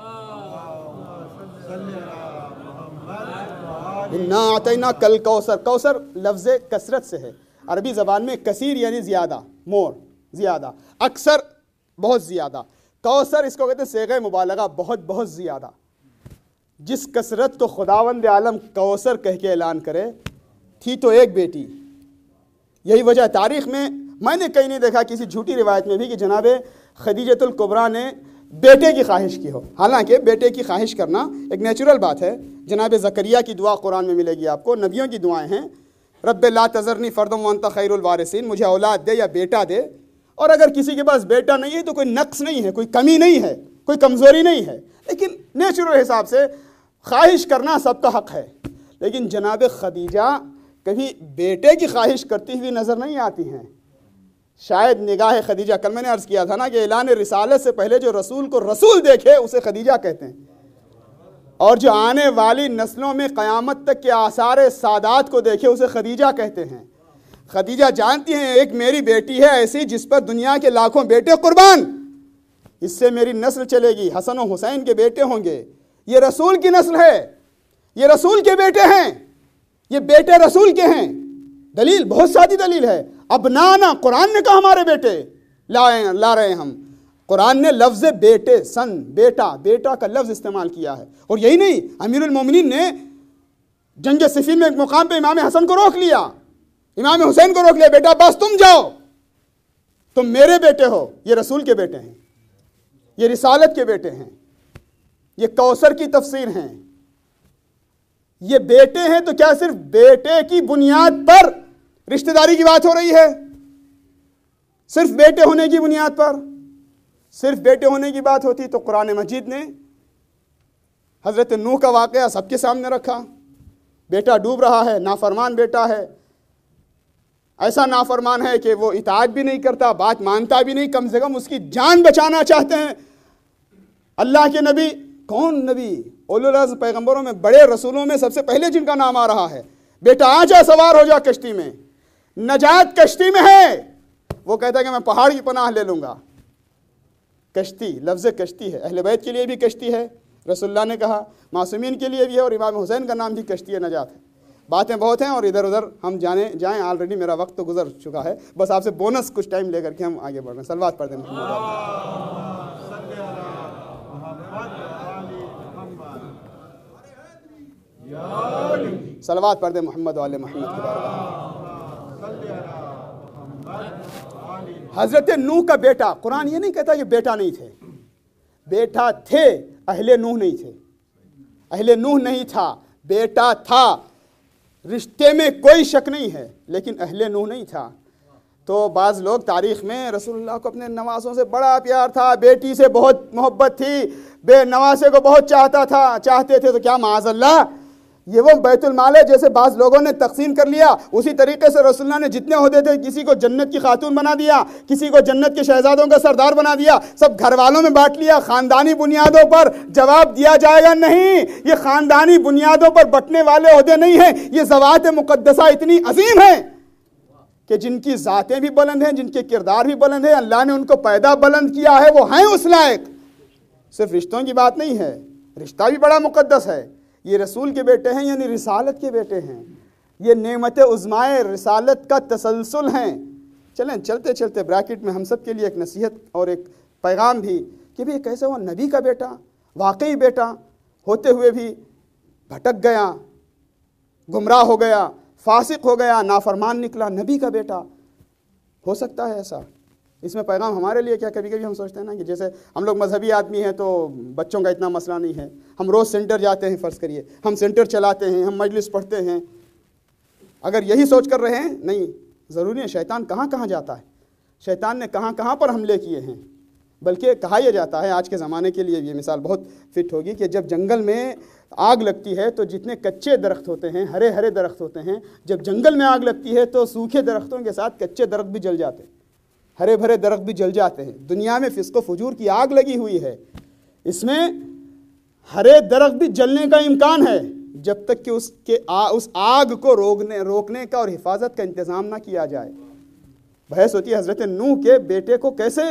اِنَّا أَعْطَيْنَاكَ الْكَوْثَرَ، کوثر لفظ کثرت سے ہے، عربی زبان میں کثیر یعنی زیادہ، مور، زیادہ، اکثر بہت زیادہ. کوثر اس کو کہتے ہیں صیغہ مبالغہ، بہت بہت زیادہ. جس کثرت کو خداوند عالم کوثر کہہ کے اعلان کرے، تھی تو ایک بیٹی. یہی وجہ تاریخ میں میں نے کہیں نہیں دیکھا کسی جھوٹی روایت میں بھی کہ جناب خدیجۃ الکبریٰ نے بیٹے کی خواہش کی ہو. حالانکہ بیٹے کی خواہش کرنا ایک نیچرل بات ہے. جناب زکریا کی دعا قرآن میں ملے گی آپ کو، نبیوں کی دعائیں ہیں، رب لا تذرنی فردا وانت خیر الوارثین، مجھے اولاد دے یا بیٹا دے. اور اگر کسی کے پاس بیٹا نہیں ہے تو کوئی نقص نہیں ہے، کوئی کمی نہیں ہے، کوئی کمزوری نہیں ہے، لیکن نیچرل حساب سے خواہش کرنا سب کا حق ہے. لیکن جناب خدیجہ کبھی بیٹے کی خواہش کرتی ہوئی نظر نہیں آتی ہیں. شاید نگاہ خدیجہ، کل میں نے عرض کیا تھا نا کہ اعلان رسالت سے پہلے جو رسول کو رسول دیکھے اسے خدیجہ کہتے ہیں، اور جو آنے والی نسلوں میں قیامت تک کے آثار سادات کو دیکھے اسے خدیجہ کہتے ہیں. خدیجہ جانتی ہیں ایک میری بیٹی ہے ایسی جس پر دنیا کے لاکھوں بیٹے قربان، اس سے میری نسل چلے گی، حسن و حسین کے بیٹے ہوں گے. یہ رسول کی نسل ہے، یہ رسول کے بیٹے ہیں، یہ بیٹے رسول کے ہیں. دلیل بہت سادی دلیل ہے، ابنانا، قرآن نے کہا ہمارے بیٹے لائے لا رہے ہم. قرآن نے لفظ بیٹے، سن، بیٹا، بیٹا کا لفظ استعمال کیا ہے. اور یہی نہیں، امیر المومنین نے جنگ صفین میں ایک مقام پہ امام حسن کو روک لیا، امام حسین کو روک لیا، بیٹا بس تم جاؤ، تم میرے بیٹے ہو. یہ رسول کے بیٹے ہیں، یہ رسالت کے بیٹے ہیں، یہ کوثر کی تفسیر ہیں. یہ بیٹے ہیں تو کیا صرف بیٹے کی بنیاد پر رشتہ داری کی بات ہو رہی ہے؟ صرف بیٹے ہونے کی بنیاد پر؟ صرف بیٹے ہونے کی بات ہوتی تو قرآن مجید نے حضرت نوح کا واقعہ سب کے سامنے رکھا. بیٹا ڈوب رہا ہے، نافرمان بیٹا ہے، ایسا نافرمان ہے کہ وہ اطاعت بھی نہیں کرتا، بات مانتا بھی نہیں، کم سے کم اس کی جان بچانا چاہتے ہیں. اللہ کے نبی، کون نبی؟ اولو العزم پیغمبروں میں، بڑے رسولوں میں سب سے پہلے جن کا نام آ رہا ہے، بیٹا آ جا، سوار ہو جا کشتی میں، نجات کشتی میں ہے. وہ کہتا ہے کہ میں پہاڑ کی پناہ لے لوں گا. کشتی، لفظ کشتی ہے، اہل بیت کے لیے بھی کشتی ہے، رسول اللہ نے کہا، معصومین کے لیے بھی ہے، اور امام حسین کا نام بھی کشتی نجات ہے. باتیں بہت ہیں اور ادھر ادھر ہم جانے جائیں، آلریڈی میرا وقت تو گزر چکا ہے. بس آپ سے بونس کچھ ٹائم لے کر کے ہم آگے بڑھ رہے ہیں. صلوات پڑھ دیں. صلوات پڑھ دیں محمد و آل محمد کے بارے میں. حضرت نوح کا بیٹا، قرآن یہ نہیں کہتا کہ بیٹا نہیں تھے، بیٹا تھے، اہل نوح نہیں تھے. اہل نوح نہیں تھا، بیٹا تھا. رشتے میں کوئی شک نہیں ہے، لیکن اہل نوح نہیں تھا. تو بعض لوگ تاریخ میں رسول اللہ کو اپنے نوازوں سے بڑا پیار تھا، بیٹی سے بہت محبت تھی، بے نواسے کو بہت چاہتا تھا چاہتے تھے، تو کیا معاذ اللہ یہ وہ بیت المال ہے جیسے بعض لوگوں نے تقسیم کر لیا؟ اسی طریقے سے رسول اللہ نے جتنے عہدے تھے کسی کو جنت کی خاتون بنا دیا، کسی کو جنت کے شہزادوں کا سردار بنا دیا، سب گھر والوں میں بانٹ لیا، خاندانی بنیادوں پر جواب دیا جائے گا نہیں، یہ خاندانی بنیادوں پر بٹنے والے عہدے نہیں ہیں، یہ ذوات مقدسہ اتنی عظیم ہیں کہ جن کی ذاتیں بھی بلند ہیں، جن کے کردار بھی بلند ہیں، اللہ نے ان کو پیدا بلند کیا ہے، وہ ہیں اس لائق۔ صرف رشتوں کی بات نہیں ہے، رشتہ بھی بڑا مقدس ہے۔ یہ رسول کے بیٹے ہیں، یعنی رسالت کے بیٹے ہیں، یہ نعمت عظمائے رسالت کا تسلسل ہیں۔ چلیں چلتے چلتے بریکٹ میں ہم سب کے لیے ایک نصیحت اور ایک پیغام بھی کہ بھی کیسے وہ نبی کا بیٹا، واقعی بیٹا ہوتے ہوئے بھی بھٹک گیا، گمراہ ہو گیا، فاسق ہو گیا، نافرمان نکلا، نبی کا بیٹا ہو سکتا ہے ایسا؟ اس میں پیغام ہمارے لیے کیا؟ کبھی کبھی ہم سوچتے ہیں نا کہ جیسے ہم لوگ مذہبی آدمی ہیں تو بچوں کا اتنا مسئلہ نہیں ہے، ہم روز سینٹر جاتے ہیں، فرض کریے ہم سینٹر چلاتے ہیں، ہم مجلس پڑھتے ہیں، اگر یہی سوچ کر رہے ہیں نہیں، ضروری ہے شیطان کہاں کہاں جاتا ہے، شیطان نے کہاں کہاں پر حملے کیے ہیں، بلکہ کہا یہ جاتا ہے، آج کے زمانے کے لیے یہ مثال بہت فٹ ہوگی کہ جب جنگل میں آگ لگتی ہے تو جتنے کچے درخت ہوتے ہیں، ہرے ہرے درخت ہوتے ہیں، جب جنگل میں آگ لگتی ہے تو سوکھے درختوں کے ساتھ کچے درخت بھی جل جاتے ہیں، ہرے بھرے درخت بھی جل جاتے ہیں۔ دنیا میں فسق و فجور کی آگ لگی ہوئی ہے، اس میں ہرے درخت بھی جلنے کا امکان ہے جب تک کہ اس کے آ, اس آگ کو روکنے روکنے کا اور حفاظت کا انتظام نہ کیا جائے۔ بحث ہوتی ہے حضرت نوح کے بیٹے کو کیسے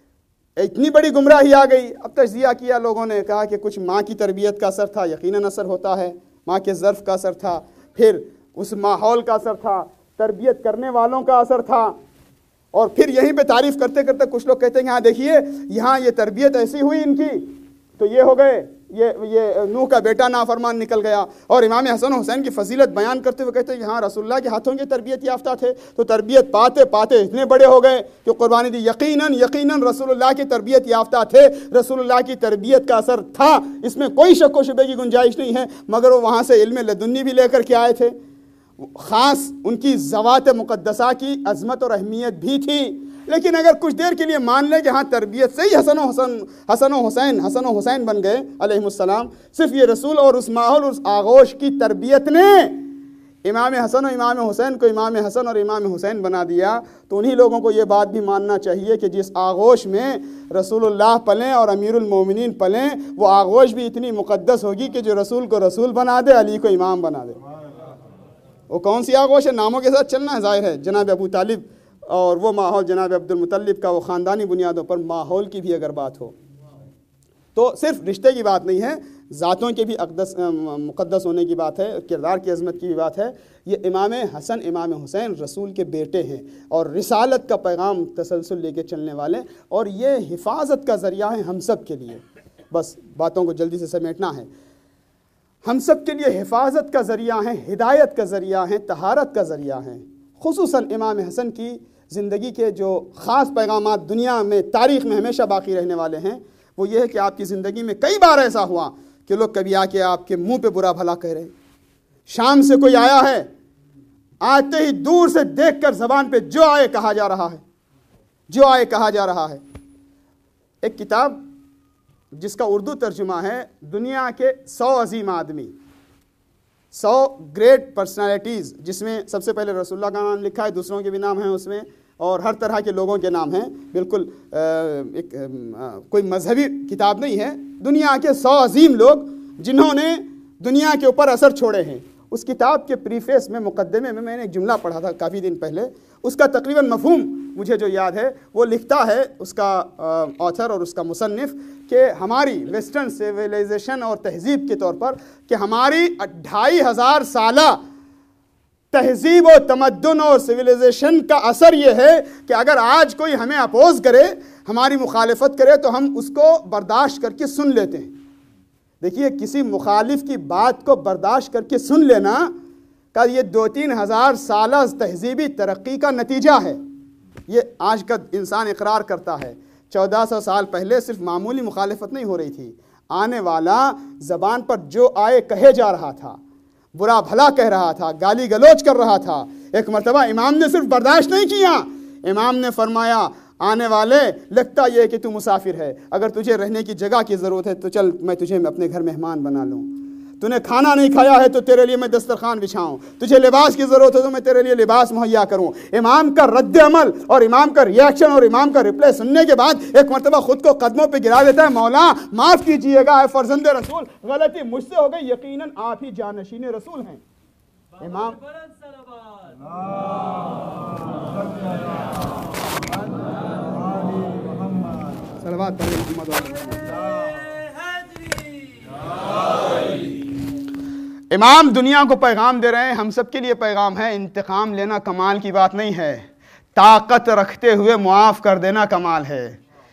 اتنی بڑی گمراہی آ گئی۔ اب تجزیہ کیا لوگوں نے، کہا کہ کچھ ماں کی تربیت کا اثر تھا، یقیناً اثر ہوتا ہے، ماں کے ظرف کا اثر تھا، پھر اس ماحول کا اثر تھا، تربیت کرنے والوں کا اثر تھا، اور پھر یہیں پہ تعریف کرتے کرتے کچھ لوگ کہتے ہیں کہ ہاں دیکھیے یہاں یہ تربیت ایسی ہوئی ان کی تو یہ ہو گئے، یہ یہ نوح کا بیٹا نافرمان نکل گیا۔ اور امام حسن و حسین کی فضیلت بیان کرتے ہوئے کہتے ہیں کہ ہاں رسول اللہ کے ہاتھوں کی تربیت یافتہ تھے، تو تربیت پاتے پاتے اتنے بڑے ہو گئے کہ قربانی دی۔ یقیناً یقیناً رسول اللہ کی تربیت یافتہ تھے، رسول اللہ کی تربیت کا اثر تھا، اس میں کوئی شک و شبے کی گنجائش نہیں ہے، مگر وہ وہاں سے علم لدنی بھی لے کر کے آئے تھے، خاص ان کی ذوات مقدسہ کی عظمت اور اہمیت بھی تھی۔ لیکن اگر کچھ دیر کے لیے مان لیں کہ ہاں تربیت سے ہی حسن و حسن حسن و حسین حسن و حسین بن گئے علیہم السلام، صرف یہ رسول اور اس ماحول اور اس آغوش کی تربیت نے امام حسن و امام حسین کو امام حسن اور امام حسین بنا دیا، تو انہی لوگوں کو یہ بات بھی ماننا چاہیے کہ جس آغوش میں رسول اللہ پلیں اور امیر المومنین پلیں، وہ آغوش بھی اتنی مقدس ہوگی کہ جو رسول کو رسول بنا دے، علی کو امام بنا دے۔ وہ کون سی آغوش ہے؟ ناموں کے ساتھ چلنا ہے، ظاہر ہے جناب ابو طالب اور وہ ماحول جناب عبد المطلب کا، وہ خاندانی بنیادوں پر ماحول کی بھی اگر بات ہو تو صرف رشتے کی بات نہیں ہے، ذاتوں کے بھی اقدس مقدس ہونے کی بات ہے، کردار کی عظمت کی بھی بات ہے۔ یہ امام حسن امام حسین رسول کے بیٹے ہیں اور رسالت کا پیغام تسلسل لے کے چلنے والے، اور یہ حفاظت کا ذریعہ ہے ہم سب کے لیے۔ بس باتوں کو جلدی سے سمیٹنا ہے، ہم سب کے لیے حفاظت کا ذریعہ ہیں، ہدایت کا ذریعہ ہیں، طہارت کا ذریعہ ہیں۔ خصوصاً امام حسن کی زندگی کے جو خاص پیغامات دنیا میں تاریخ میں ہمیشہ باقی رہنے والے ہیں، وہ یہ ہے کہ آپ کی زندگی میں کئی بار ایسا ہوا کہ لوگ کبھی آ کے آپ کے منہ پہ برا بھلا کہہ رہے ہیں، شام سے کوئی آیا ہے، آتے ہی دور سے دیکھ کر زبان پہ جو آئے کہا جا رہا ہے، جو آئے کہا جا رہا ہے۔ ایک کتاب جس کا اردو ترجمہ ہے دنیا کے سو عظیم آدمی، سو گریٹ پرسنالٹیز، جس میں سب سے پہلے رسول اللہ کا نام لکھا ہے، دوسروں کے بھی نام ہیں اس میں، اور ہر طرح کے لوگوں کے نام ہیں، بالکل ایک کوئی مذہبی کتاب نہیں ہے، دنیا کے سو عظیم لوگ جنہوں نے دنیا کے اوپر اثر چھوڑے ہیں۔ اس کتاب کے پریفیس میں، مقدمے میں میں نے ایک جملہ پڑھا تھا کافی دن پہلے، اس کا تقریباً مفہوم مجھے جو یاد ہے، وہ لکھتا ہے اس کا آتھر اور اس کا مصنف کہ ہماری ویسٹرن سیویلائزیشن اور تہذیب کے طور پر کہ ہماری ڈھائی ہزار سالہ تہذیب و تمدن اور سیویلائزیشن کا اثر یہ ہے کہ اگر آج کوئی ہمیں اپوز کرے، ہماری مخالفت کرے، تو ہم اس کو برداشت کر کے سن لیتے ہیں۔ دیکھیے کسی مخالف کی بات کو برداشت کر کے سن لینا کا یہ دو تین ہزار سالہ تہذیبی ترقی کا نتیجہ ہے۔ یہ آج کا انسان اقرار کرتا ہے، چودہ سو سال پہلے صرف معمولی مخالفت نہیں ہو رہی تھی، آنے والا زبان پر جو آئے کہے جا رہا تھا، برا بھلا کہہ رہا تھا، گالی گلوچ کر رہا تھا۔ ایک مرتبہ امام نے صرف برداشت نہیں کیا، امام نے فرمایا آنے والے لگتا یہ ہے کہ تو مسافر ہے، اگر تجھے رہنے کی جگہ کی ضرورت ہے تو چل میں تجھے اپنے گھر مہمان بنا لوں، تو نے کھانا نہیں کھایا ہے تو تیرے لیے میں دسترخوان بچھاؤں، تجھے لباس کی ضرورت ہے تو میں تیرے لیے لباس مہیا کروں۔ امام کا رد عمل اور امام کا ریاکشن اور امام کا رپلائی سننے کے بعد ایک مرتبہ خود کو قدموں پہ گرا دیتا ہے، مولا معاف کیجئے گا اے فرزند رسول، غلطی مجھ سے ہو گئی، یقیناً آپ ہی جانشین رسول ہیں۔ امام صلوات علی محمد و علی محمد۔ امام دنیا کو پیغام دے رہے ہیں، ہم سب کے لیے پیغام ہے، انتقام لینا کمال کی بات نہیں ہے، طاقت رکھتے ہوئے معاف کر دینا کمال ہے۔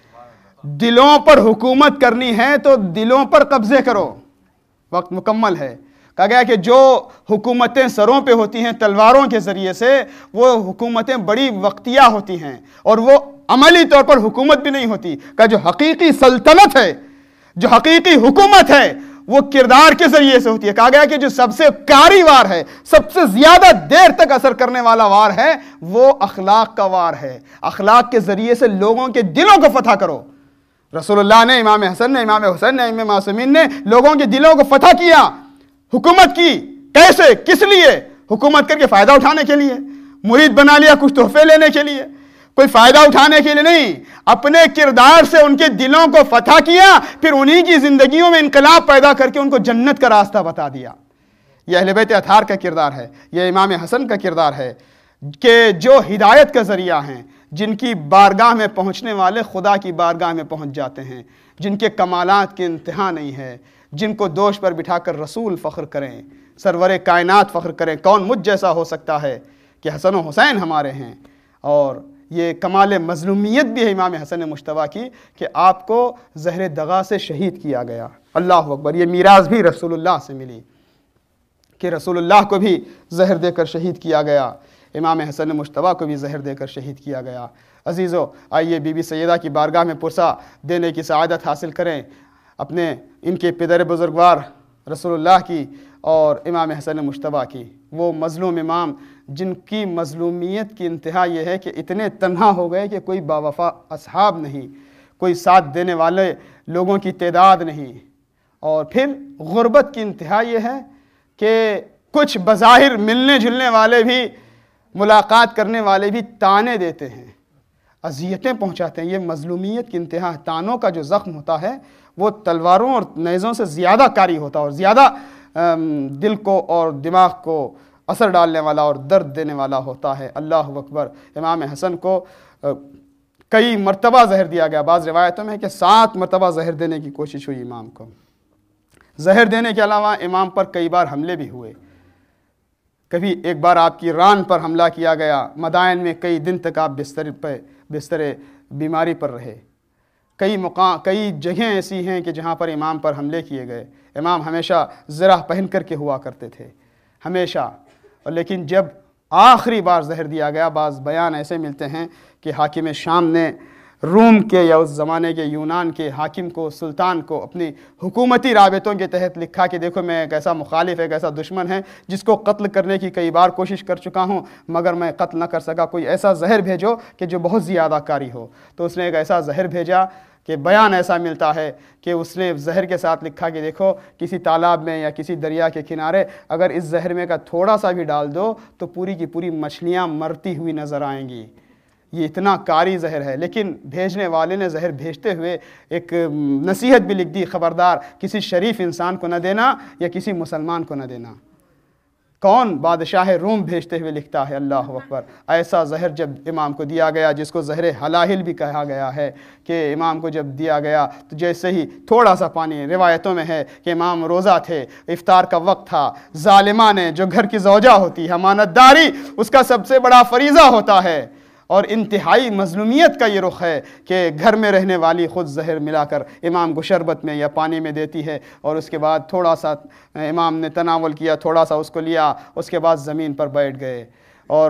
دلوں پر حکومت کرنی ہے تو دلوں پر قبضے کرو، وقت مکمل ہے۔ کہا گیا کہ جو حکومتیں سروں پہ ہوتی ہیں تلواروں کے ذریعے سے، وہ حکومتیں بڑی وقتیہ ہوتی ہیں اور وہ عملی طور پر حکومت بھی نہیں ہوتی۔ کہ جو حقیقی سلطنت ہے، جو حقیقی حکومت ہے، وہ کردار کے ذریعے سے ہوتی ہے۔ کہا گیا کہ جو سب سے کاری وار ہے، سب سے زیادہ دیر تک اثر کرنے والا وار ہے، وہ اخلاق کا وار ہے۔ اخلاق کے ذریعے سے لوگوں کے دلوں کو فتح کرو۔ رسول اللہ نے، امام حسن نے، امام حسین نے، امام معصومین نے لوگوں کے دلوں کو فتح کیا، حکومت کی۔ کیسے؟ کس لیے؟ حکومت کر کے فائدہ اٹھانے کے لیے، مرید بنا لیا کچھ تحفے لینے کے لیے، کوئی فائدہ اٹھانے کے لیے نہیں، اپنے کردار سے ان کے دلوں کو فتح کیا، پھر انہی کی زندگیوں میں انقلاب پیدا کر کے ان کو جنت کا راستہ بتا دیا۔ یہ اہل بیت اطہار کا کردار ہے، یہ امام حسن کا کردار ہے کہ جو ہدایت کا ذریعہ ہیں، جن کی بارگاہ میں پہنچنے والے خدا کی بارگاہ میں پہنچ جاتے ہیں، جن کے کمالات کے انتہا نہیں ہے، جن کو دوش پر بٹھا کر رسول فخر کریں، سرور کائنات فخر کریں، کون مجھ جیسا ہو سکتا ہے کہ حسن و حسین ہمارے ہیں۔ اور یہ کمال مظلومیت بھی ہے امام حسن مجتبیٰ کی کہ آپ کو زہر دغا سے شہید کیا گیا۔ اللہ اکبر، یہ میراث بھی رسول اللہ سے ملی کہ رسول اللہ کو بھی زہر دے کر شہید کیا گیا، امام حسن مجتبیٰ کو بھی زہر دے کر شہید کیا گیا۔ عزیزو، آئیے بی بی سیدہ کی بارگاہ میں پرسہ دینے کی سعادت حاصل کریں، اپنے ان کے پدر بزرگوار رسول اللہ کی اور امام حسن مجتبیٰ کی، وہ مظلوم امام جن کی مظلومیت کی انتہا یہ ہے کہ اتنے تنہا ہو گئے کہ کوئی باوفا اصحاب نہیں، کوئی ساتھ دینے والے لوگوں کی تعداد نہیں، اور پھر غربت کی انتہا یہ ہے کہ کچھ بظاہر ملنے جلنے والے بھی، ملاقات کرنے والے بھی تانے دیتے ہیں، اذیتیں پہنچاتے ہیں۔ یہ مظلومیت کی انتہا، تانوں کا جو زخم ہوتا ہے وہ تلواروں اور نیزوں سے زیادہ کاری ہوتا ہے اور زیادہ دل کو اور دماغ کو اثر ڈالنے والا اور درد دینے والا ہوتا ہے۔ اللہ اکبر۔ امام حسن کو کئی مرتبہ زہر دیا گیا، بعض روایتوں میں ہے کہ سات مرتبہ زہر دینے کی کوشش ہوئی امام کو۔ زہر دینے کے علاوہ امام پر کئی بار حملے بھی ہوئے، کبھی ایک بار آپ کی ران پر حملہ کیا گیا، مدائن میں کئی دن تک آپ بستر پہ بستر بیماری پر رہے، کئی مقام کئی جگہیں ایسی ہیں کہ جہاں پر امام پر حملے کیے گئے۔ امام ہمیشہ زرہ پہن کر کے ہوا کرتے تھے، ہمیشہ۔ اور لیکن جب آخری بار زہر دیا گیا، بعض بیان ایسے ملتے ہیں کہ حاکم شام نے روم کے یا اس زمانے کے یونان کے حاکم کو، سلطان کو اپنی حکومتی رابطوں کے تحت لکھا کہ دیکھو میں ایک ایسا مخالف، ایک ایسا دشمن ہے جس کو قتل کرنے کی کئی بار کوشش کر چکا ہوں مگر میں قتل نہ کر سکا، کوئی ایسا زہر بھیجو کہ جو بہت زیادہ کاری ہو۔ تو اس نے ایک ایسا زہر بھیجا کہ بیان ایسا ملتا ہے کہ اس نے زہر کے ساتھ لکھا کہ دیکھو کسی تالاب میں یا کسی دریا کے کنارے اگر اس زہر میں کا تھوڑا سا بھی ڈال دو تو پوری کی پوری مچھلیاں مرتی ہوئی نظر آئیں گی، یہ اتنا کاری زہر ہے۔ لیکن بھیجنے والے نے زہر بھیجتے ہوئے ایک نصیحت بھی لکھ دی، خبردار کسی شریف انسان کو نہ دینا یا کسی مسلمان کو نہ دینا۔ کون؟ بادشاہ روم بھیجتے ہوئے لکھتا ہے۔ اللہ اکبر۔ ایسا زہر جب امام کو دیا گیا، جس کو زہر حلاہل بھی کہا گیا ہے، کہ امام کو جب دیا گیا تو جیسے ہی تھوڑا سا پانی، روایتوں میں ہے کہ امام روزہ تھے، افطار کا وقت تھا، ظالمہ نے جو گھر کی زوجہ ہوتی ہے، امانت داری اس کا سب سے بڑا فریضہ ہوتا ہے، اور انتہائی مظلومیت کا یہ رخ ہے کہ گھر میں رہنے والی خود زہر ملا کر امام کو شربت میں یا پانی میں دیتی ہے، اور اس کے بعد تھوڑا سا امام نے تناول کیا، تھوڑا سا اس کو لیا، اس کے بعد زمین پر بیٹھ گئے اور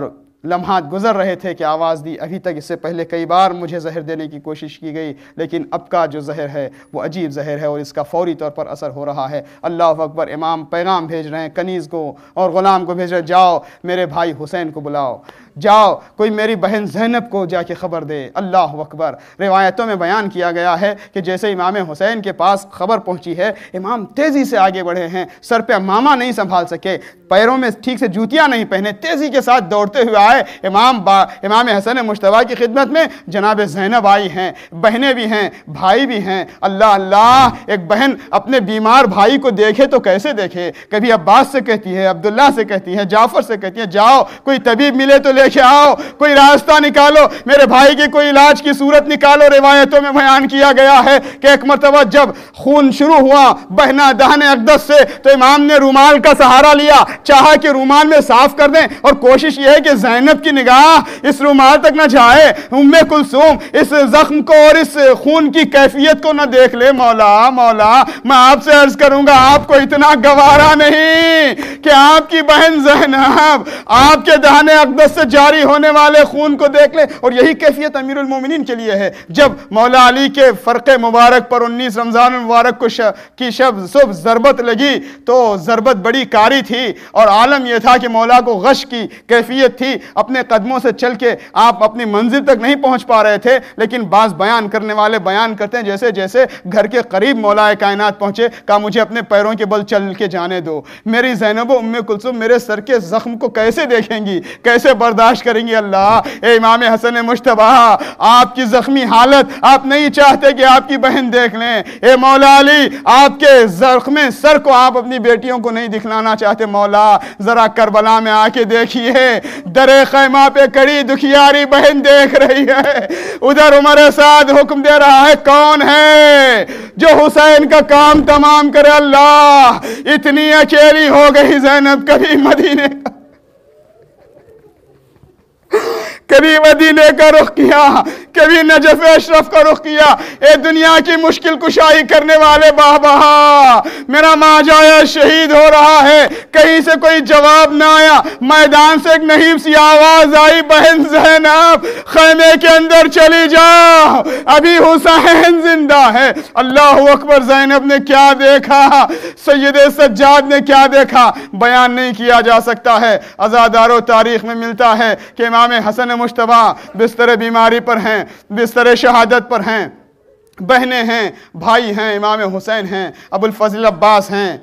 لمحات گزر رہے تھے کہ آواز دی. ابھی تک اس سے پہلے کئی بار مجھے زہر دینے کی کوشش کی گئی, لیکن اب کا جو زہر ہے وہ عجیب زہر ہے اور اس کا فوری طور پر اثر ہو رہا ہے. اللہ اکبر. امام پیغام بھیج رہے ہیں کنیز کو اور غلام کو بھیج رہے ہیں, جاؤ میرے بھائی حسین کو بلاؤ, جاؤ کوئی میری بہن زینب کو جا کے خبر دے. اللہ اکبر. روایتوں میں بیان کیا گیا ہے کہ جیسے امام حسین کے پاس خبر پہنچی ہے, امام تیزی سے آگے بڑھے ہیں, سر پہ امامہ نہیں سنبھال سکے, پیروں میں ٹھیک سے جوتیاں نہیں پہنے, تیزی کے ساتھ دوڑتے ہوئے آئے. امام با امام حسن مجتبیٰ کی خدمت میں جناب زینب آئی ہیں, بہنیں بھی ہیں, بھائی بھی ہیں. اللہ اللہ. ایک بہن اپنے بیمار بھائی کو دیکھے تو کیسے دیکھے, کبھی عباس سے کہتی ہے, عبداللہ سے کہتی ہے, جعفر سے کہتی ہے, جاؤ کوئی طبیب ملے تو لے کے آؤ, کوئی راستہ نکالو, میرے بھائی کی کوئی علاج کی صورت نکالو. روایتوں میں بیان کیا گیا ہے کہ ایک مرتبہ جب خون شروع ہوا بہنا دہنے اقدس سے, تو امام نے رومال کا سہارا لیا, چاہا کہ رومال میں صاف کر دیں, اور کوشش یہ ہے کہ زینب کی نگاہ اس رومال تک نہ جائے, ام کلثوم اس زخم کو اور اس خون کی کیفیت کو نہ دیکھ لے. مولا مولا میں آپ سے عرض کروں گا, آپ کو اتنا گوارا نہیں کہ آپ کی بہن زینب آپ کے دہنے اقدس سے جاری ہونے والے خون کو دیکھ لے. اور یہی کیفیت امیر المومنین کے لیے ہے. جب مولا علی کے فرق مبارک پر انیس رمضان المبارک کو کی شب صبح ضربت لگی تو ضربت بڑی کاری تھی, اور عالم یہ تھا کہ مولا کو غش کی کیفیت تھی. اپنے قدموں سے چل کے آپ اپنی منزل تک نہیں پہنچ پا رہے تھے, لیکن بعض بیان کرنے والے بیان کرتے ہیں جیسے جیسے گھر کے قریب مولا کائنات پہنچے, کہا مجھے اپنے پیروں کے بل چل کے جانے دو. میری زینب و ام کلثوم میرے سر کے زخم کو کیسے دیکھیں گی, کیسے برداشت کریں گی. اللہ. اے امام حسن مجتبیٰ, آپ کی زخمی حالت آپ نہیں چاہتے کہ آپ کی بہن دیکھ لیں. اے مولا علی, آپ کے زخم سر کو آپ اپنی بیٹیوں کو نہیں دکھلانا چاہتے. مولا ذرا کربلا میں آ کے دیکھیے, در خیمہ پہ کڑی دکھیاری بہن دیکھ رہی ہے, ادھر عمر سعد حکم دے رہا ہے, کون ہے جو حسین کا کام تمام کرے. اللہ. اتنی اکیلی ہو گئی زینب, کبھی مدینے کا کبھی مدینے کا رخ کیا, کبھی نجف اشرف کا رخ کیا. اے دنیا کی مشکل کشائی کرنے والے بابا, میرا ماں جایا شہید ہو رہا ہے, کہیں سے کوئی جواب نہ آیا. میدان سے ایک نحیب سی آواز آئی, بہن زینب خیمے کے اندر چلی جاؤ, ابھی حسین زندہ ہے. اللہ اکبر. زینب نے کیا دیکھا, سید سجاد نے کیا دیکھا, بیان نہیں کیا جا سکتا ہے. عزادارو تاریخ میں ملتا ہے کہ امام حسن مجتبیٰ بستر بیماری پر ہیں, بستر شہادت پر ہیں, بہنیں ہیں, بھائی ہیں, امام حسین ہیں, ابو الفضل عباس ہیں,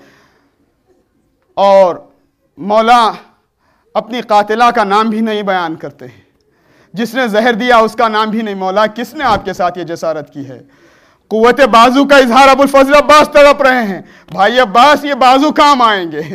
اور مولا اپنی قاتلہ کا نام بھی نہیں بیان کرتے ہیں, جس نے زہر دیا اس کا نام بھی نہیں. مولا کس نے آپ کے ساتھ یہ جسارت کی ہے؟ قوت بازو کا اظہار ابو الفضل عباس تڑپ رہے ہیں. بھائی عباس, یہ بازو کام آئیں گے,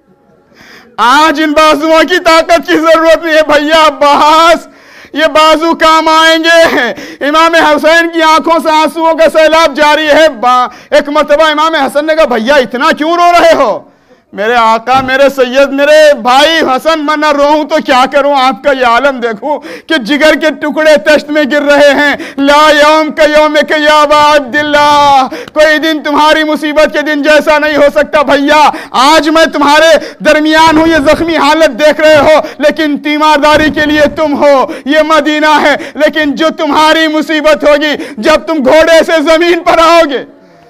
آج ان بازوؤں کی طاقت کی ضرورت نہیں ہے. بھیا عباس, یہ بازو کام آئیں گے. امام حسین کی آنکھوں سے آنسوؤں کا سیلاب جاری ہے. ایک مرتبہ امام حسن نے کہا, بھیا اتنا کیوں رو رہے ہو؟ میرے آقا, میرے سید, میرے بھائی حسن, میں نہ روؤں تو کیا کروں. آپ کا یہ عالم دیکھوں کہ جگر کے ٹکڑے تشت میں گر رہے ہیں. لا یوم کا یوم کا یا ابا عبداللہ, کوئی دن تمہاری مصیبت کے دن جیسا نہیں ہو سکتا. بھیا آج میں تمہارے درمیان ہوں, یہ زخمی حالت دیکھ رہے ہو, لیکن تیمارداری کے لیے تم ہو. یہ مدینہ ہے, لیکن جو تمہاری مصیبت ہوگی جب تم گھوڑے سے زمین پر آؤ گے.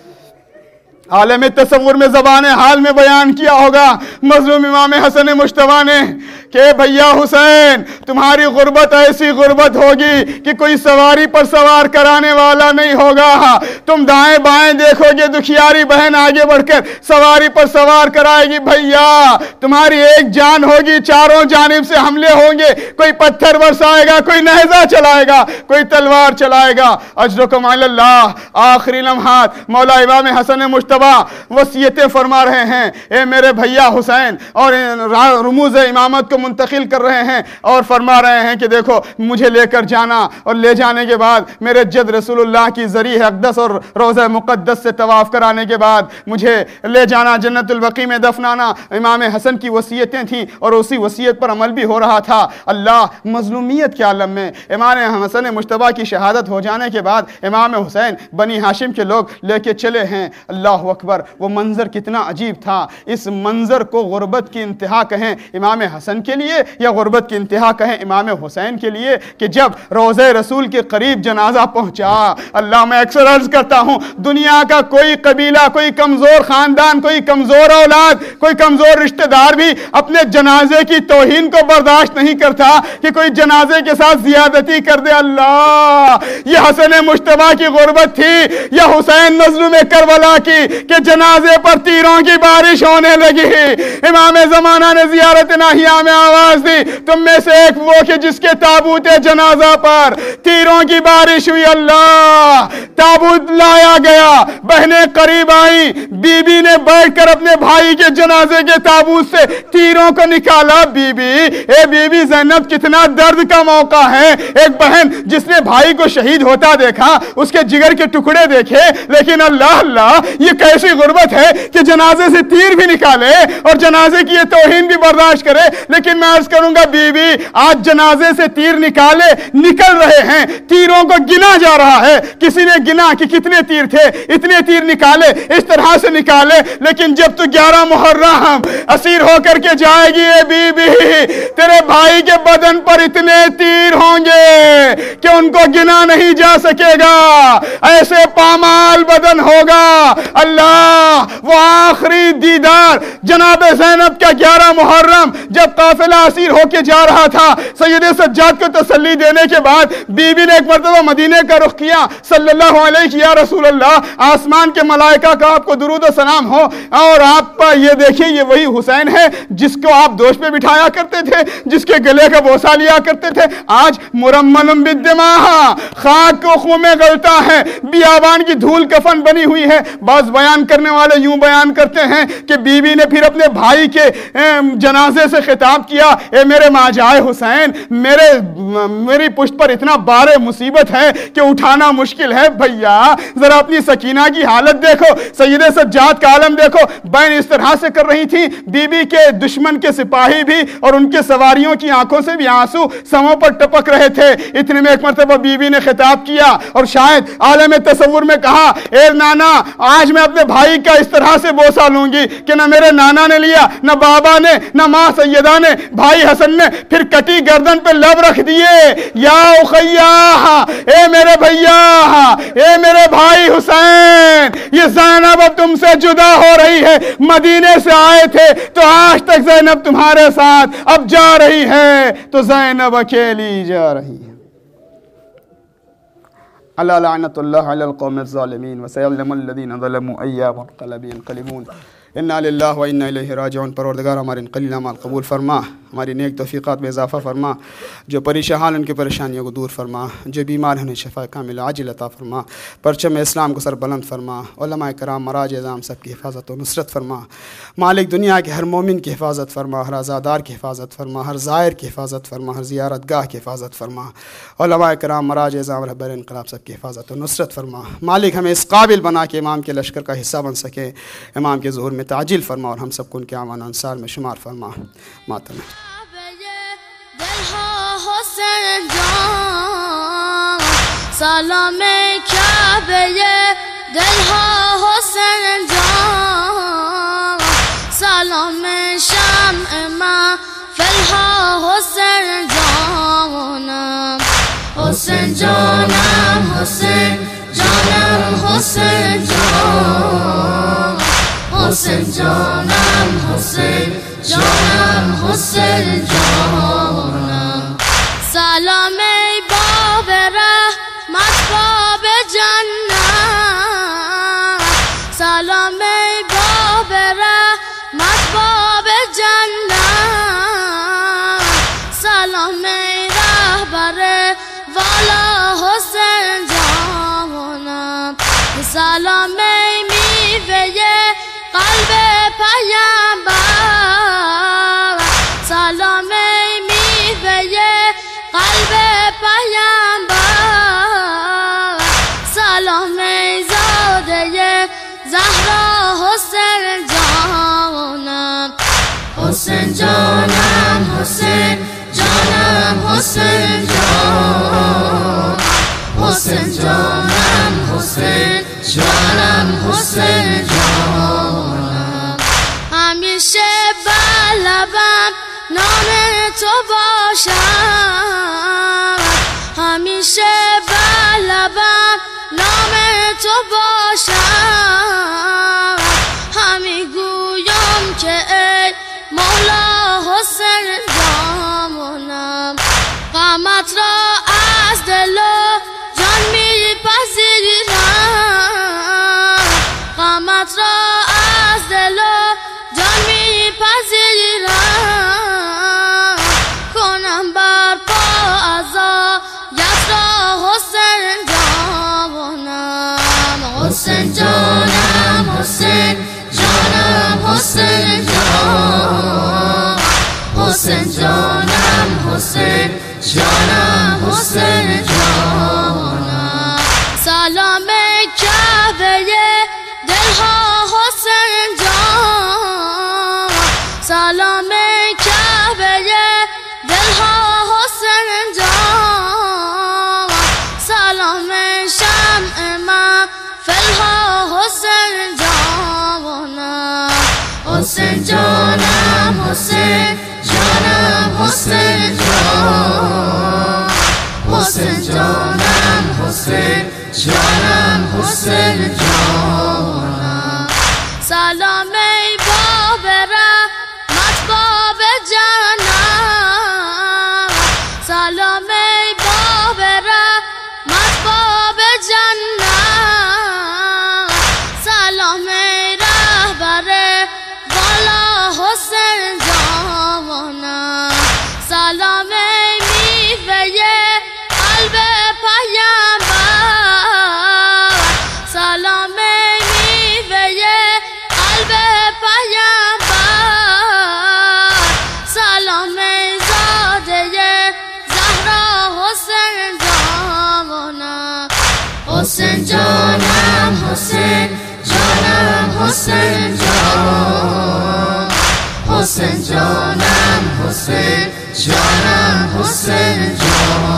عالم تصور میں زبان حال میں بیان کیا ہوگا مظلوم امام حسن مجتبیٰ نے کہ بھیا حسین, تمہاری غربت ایسی غربت ہوگی کہ کوئی سواری پر سوار کرانے والا نہیں ہوگا. تم دائیں بائیں دیکھو گے, دکھیاری بہن آگے بڑھ کر سواری پر سوار کرائے گی. بھیا تمہاری ایک جان ہوگی, چاروں جانب سے حملے ہوں گے, کوئی پتھر برسائے گا, کوئی نیزہ چلائے گا, کوئی تلوار چلائے گا. اجرکم علی اللہ. آخری لمحات مولا امام حسن مجتبیٰ وصیتیں فرما رہے ہیں, اے میرے بھیا حسین, اور رموز امامت کو منتقل کر رہے ہیں, اور فرما رہے ہیں کہ دیکھو مجھے لے کر جانا, اور لے جانے کے بعد میرے جد رسول اللہ کی ذریح اقدس اور روضہ مقدس سے طواف کرانے کے بعد مجھے لے جانا, جنت البقیع میں دفنانا. امام حسن کی وصیتیں تھیں, اور اسی وصیت پر عمل بھی ہو رہا تھا. اللہ. مظلومیت کے عالم میں امام حسن مجتبیٰ کی شہادت ہو جانے کے بعد امام حسین بنی ہاشم کے لوگ لے کے چلے ہیں. اللہ اکبر، وہ منظر کتنا عجیب تھا۔ اس منظر کو غربت کی انتہا کہیں امام حسن کے لیے یا غربت کی انتہا کہیں امام حسین کے لیے کہ جب روضہ رسول کے قریب جنازہ پہنچا، اللہ میں اکثر عرض کرتا ہوں دنیا کا کوئی قبیلہ، کوئی کمزور خاندان، کوئی کمزور اولاد، کوئی کمزور رشتہ دار بھی اپنے جنازے کی توہین کو برداشت نہیں کرتا کہ کوئی جنازے کے ساتھ زیادتی کر دے۔ اللہ، یہ حسن مجتبیٰ کی غربت تھی یا حسین مظلوم کربلا کی کہ جنازے پر تیروں کی بارش ہونے لگی۔ امام زمانہ نے زیارت ناہیہ میں آواز دی، تم میں سے ایک وہ کہ جس کے تابوت جنازہ پر تیروں کی بارش ہوئی۔ اللہ، تابوت لایا گیا، بہنیں قریب آئیں، بی بی نے بیٹھ کر اپنے بھائی کے جنازے کے تابوت سے تیروں کو نکالا۔ بی بی اے بی بی زینب، کتنا درد کا موقع ہے۔ ایک بہن جس نے بھائی کو شہید ہوتا دیکھا، اس کے جگر کے ٹکڑے دیکھے، لیکن اللہ اللہ یہ کیسی غربت ہے کہ جنازے سے تیر بھی نکالے اور جنازے کی یہ توہین بھی برداشت کرے۔ لیکن میں عرض کروں گا بی بی، آج جنازے سے تیر نکالے نکل رہے ہیں، تیروں کو گنا جا رہا ہے۔ کسی نے گنا کہ کتنے تیر تھے، اتنے تیر نکالے، اس طرح سے نکالے، لیکن جب تو گیارہ محرم اسیر ہو کر کے جائے گی اے بی بی، تیرے بھائی کے بدن پر اتنے تیر ہوں گے کہ ان کو گنا نہیں جا سکے گا، ایسے پامال بدن ہوگا۔ اللہ، وہ آخری دیدار جناب زینب کا گیارہ محرم جب قافلہ اسیر ہو کے جا رہا تھا، سید سجاد کو تسلی دینے کے بعد بی بی نے ایک مرتبہ مدینے کا رخ کیا، صلی اللہ علیہ یا رسول اللہ، آسمان کے ملائکہ کا آپ کو درود و سلام ہو، اور آپ یہ دیکھیں یہ وہی حسین ہے جس کو آپ دوش پہ بٹھایا کرتے تھے، جس کے گلے کا بوسہ لیا کرتے تھے۔ آج مرمل بالدماء، خاک کو خون میں گلتا ہے، بیابان کی دھول کفن بنی ہوئی ہے۔ بعض بیان کرنے والے یوں بیان کرتے ہیں کہ بی بی نے پھر اپنے بھائی کے جنازے سے خطاب کیا، اے میرے ماجائے حسین، میرے میری پشت پر اتنا بار مصیبت ہے کہ اٹھانا مشکل ہے، بھیا ذرا اپنی سکینہ کی حالت دیکھو، سید سجاد کا عالم دیکھو۔ بہن اس طرح سے کر رہی تھی، بی بی کے دشمن کے سپاہی بھی اور ان کے سواریوں کی آنکھوں سے بھی آنسو سموں پر ٹپک رہے تھے۔ اتنے میں ایک مرتبہ بی بی نے خطاب کیا اور شاید عالم تصور میں کہا، اے نانا، آج میں اپنے بھائی کا اس طرح سے بوسہ لوں گی کہ نہ میرے نانا نے لیا، نہ بابا نے، نہ ماں سیدہ نے، بھائی حسن نے پھر کٹی گردن پہ لب رکھ دیے، یا اخیا، اے میرے بھیا، اے میرے بھائی حسین، یہ زینب اب تم سے جدا ہو رہی ہے، مدینے سے آئے تھے تو آج تک زینب تمہارے ساتھ، اب جا رہی ہے تو زینب اکیلی جا رہی ہے۔ اللہ لعنت اللہ علی القوم الظالمین وسیعلم الذین ظلموا ای منقلب ینقلبون۔ انا للہ و انا الیہ راجعون۔ پروردگار ہمارے ان قلیل اعمال قبول فرما، ہماری نیک توفیقات میں اضافہ فرما، جو پریشان حال ان کی پریشانیوں کو دور فرما، جو بیمار ہیں انہیں شفا کامل عاجل عطا فرما، پرچم اسلام کو سر بلند فرما، علماء کرام مراج اعظام سب کی حفاظت و نصرت فرما، مالک دنیا کے ہر مومن کی حفاظت فرما، ہر عزادار کی حفاظت فرما، ہر زائر کی حفاظت فرما، ہر زیارت گاہ کی حفاظت فرما، علماء کرام مراج اعظام رہبر انقلاب سب کی حفاظت و نصرت فرما۔ مالک ہمیں اس قابل بنا کہ امام کے لشکر کا حصہ بن سکے، امام کے ظہور میں تعجیل فرما اور ہم سب کو ان کے اعوان انصار میں شمار فرما۔ ماتم حسین جان سلام کعبہ دل ہا حسین جان سلام شمع ما فلہا حسین جانم حسین جانم حسین جانم حسین جان حسین جانم حسین جانم حسین جانم سلام باب رحمت باب جنت سلام باب رحمت باب جنت سلام رهبر والا حسین جانم سلام میوه قلب پیامبر سلام میوه قلب پیامبر سلام زاده زهرا حسین جانم حسین جانم حسین جانم حسین جانم تو باشم، همیشه بر لبم نام تو باشم. همی گویم که ای مولا حسین جانم، غمت را از دل و جان میپذیرم، غمت را از دل و جان میپذیرم. کنم بر پا عزایت را حسین جانم، حسین جانم، حسین جانم، حسین جانم، حسین جانم، حسین جانم، حسین جانم. سلام کعبه دلها حسین جان، سلام کعبه دلها حسین جان. سلام شمع محفلها حسین جانم، حسین جانم، حسین جانم، حسین جان، حسین جانم، حسین جانم، حسین جانم. سلام ای باب رحمت باب جنت، سلام ای باب رحمت باب جنت. سلام ای رهبر والا حسین جانم، سلام ای میوه قلب پیامبر، سلام ای میوه قلب پیامبر. سلام ای زاده زهرا حسین جانم، حسین جانم، حسین جانم، حسین جان، حسین جانم، حسین جانم، حسین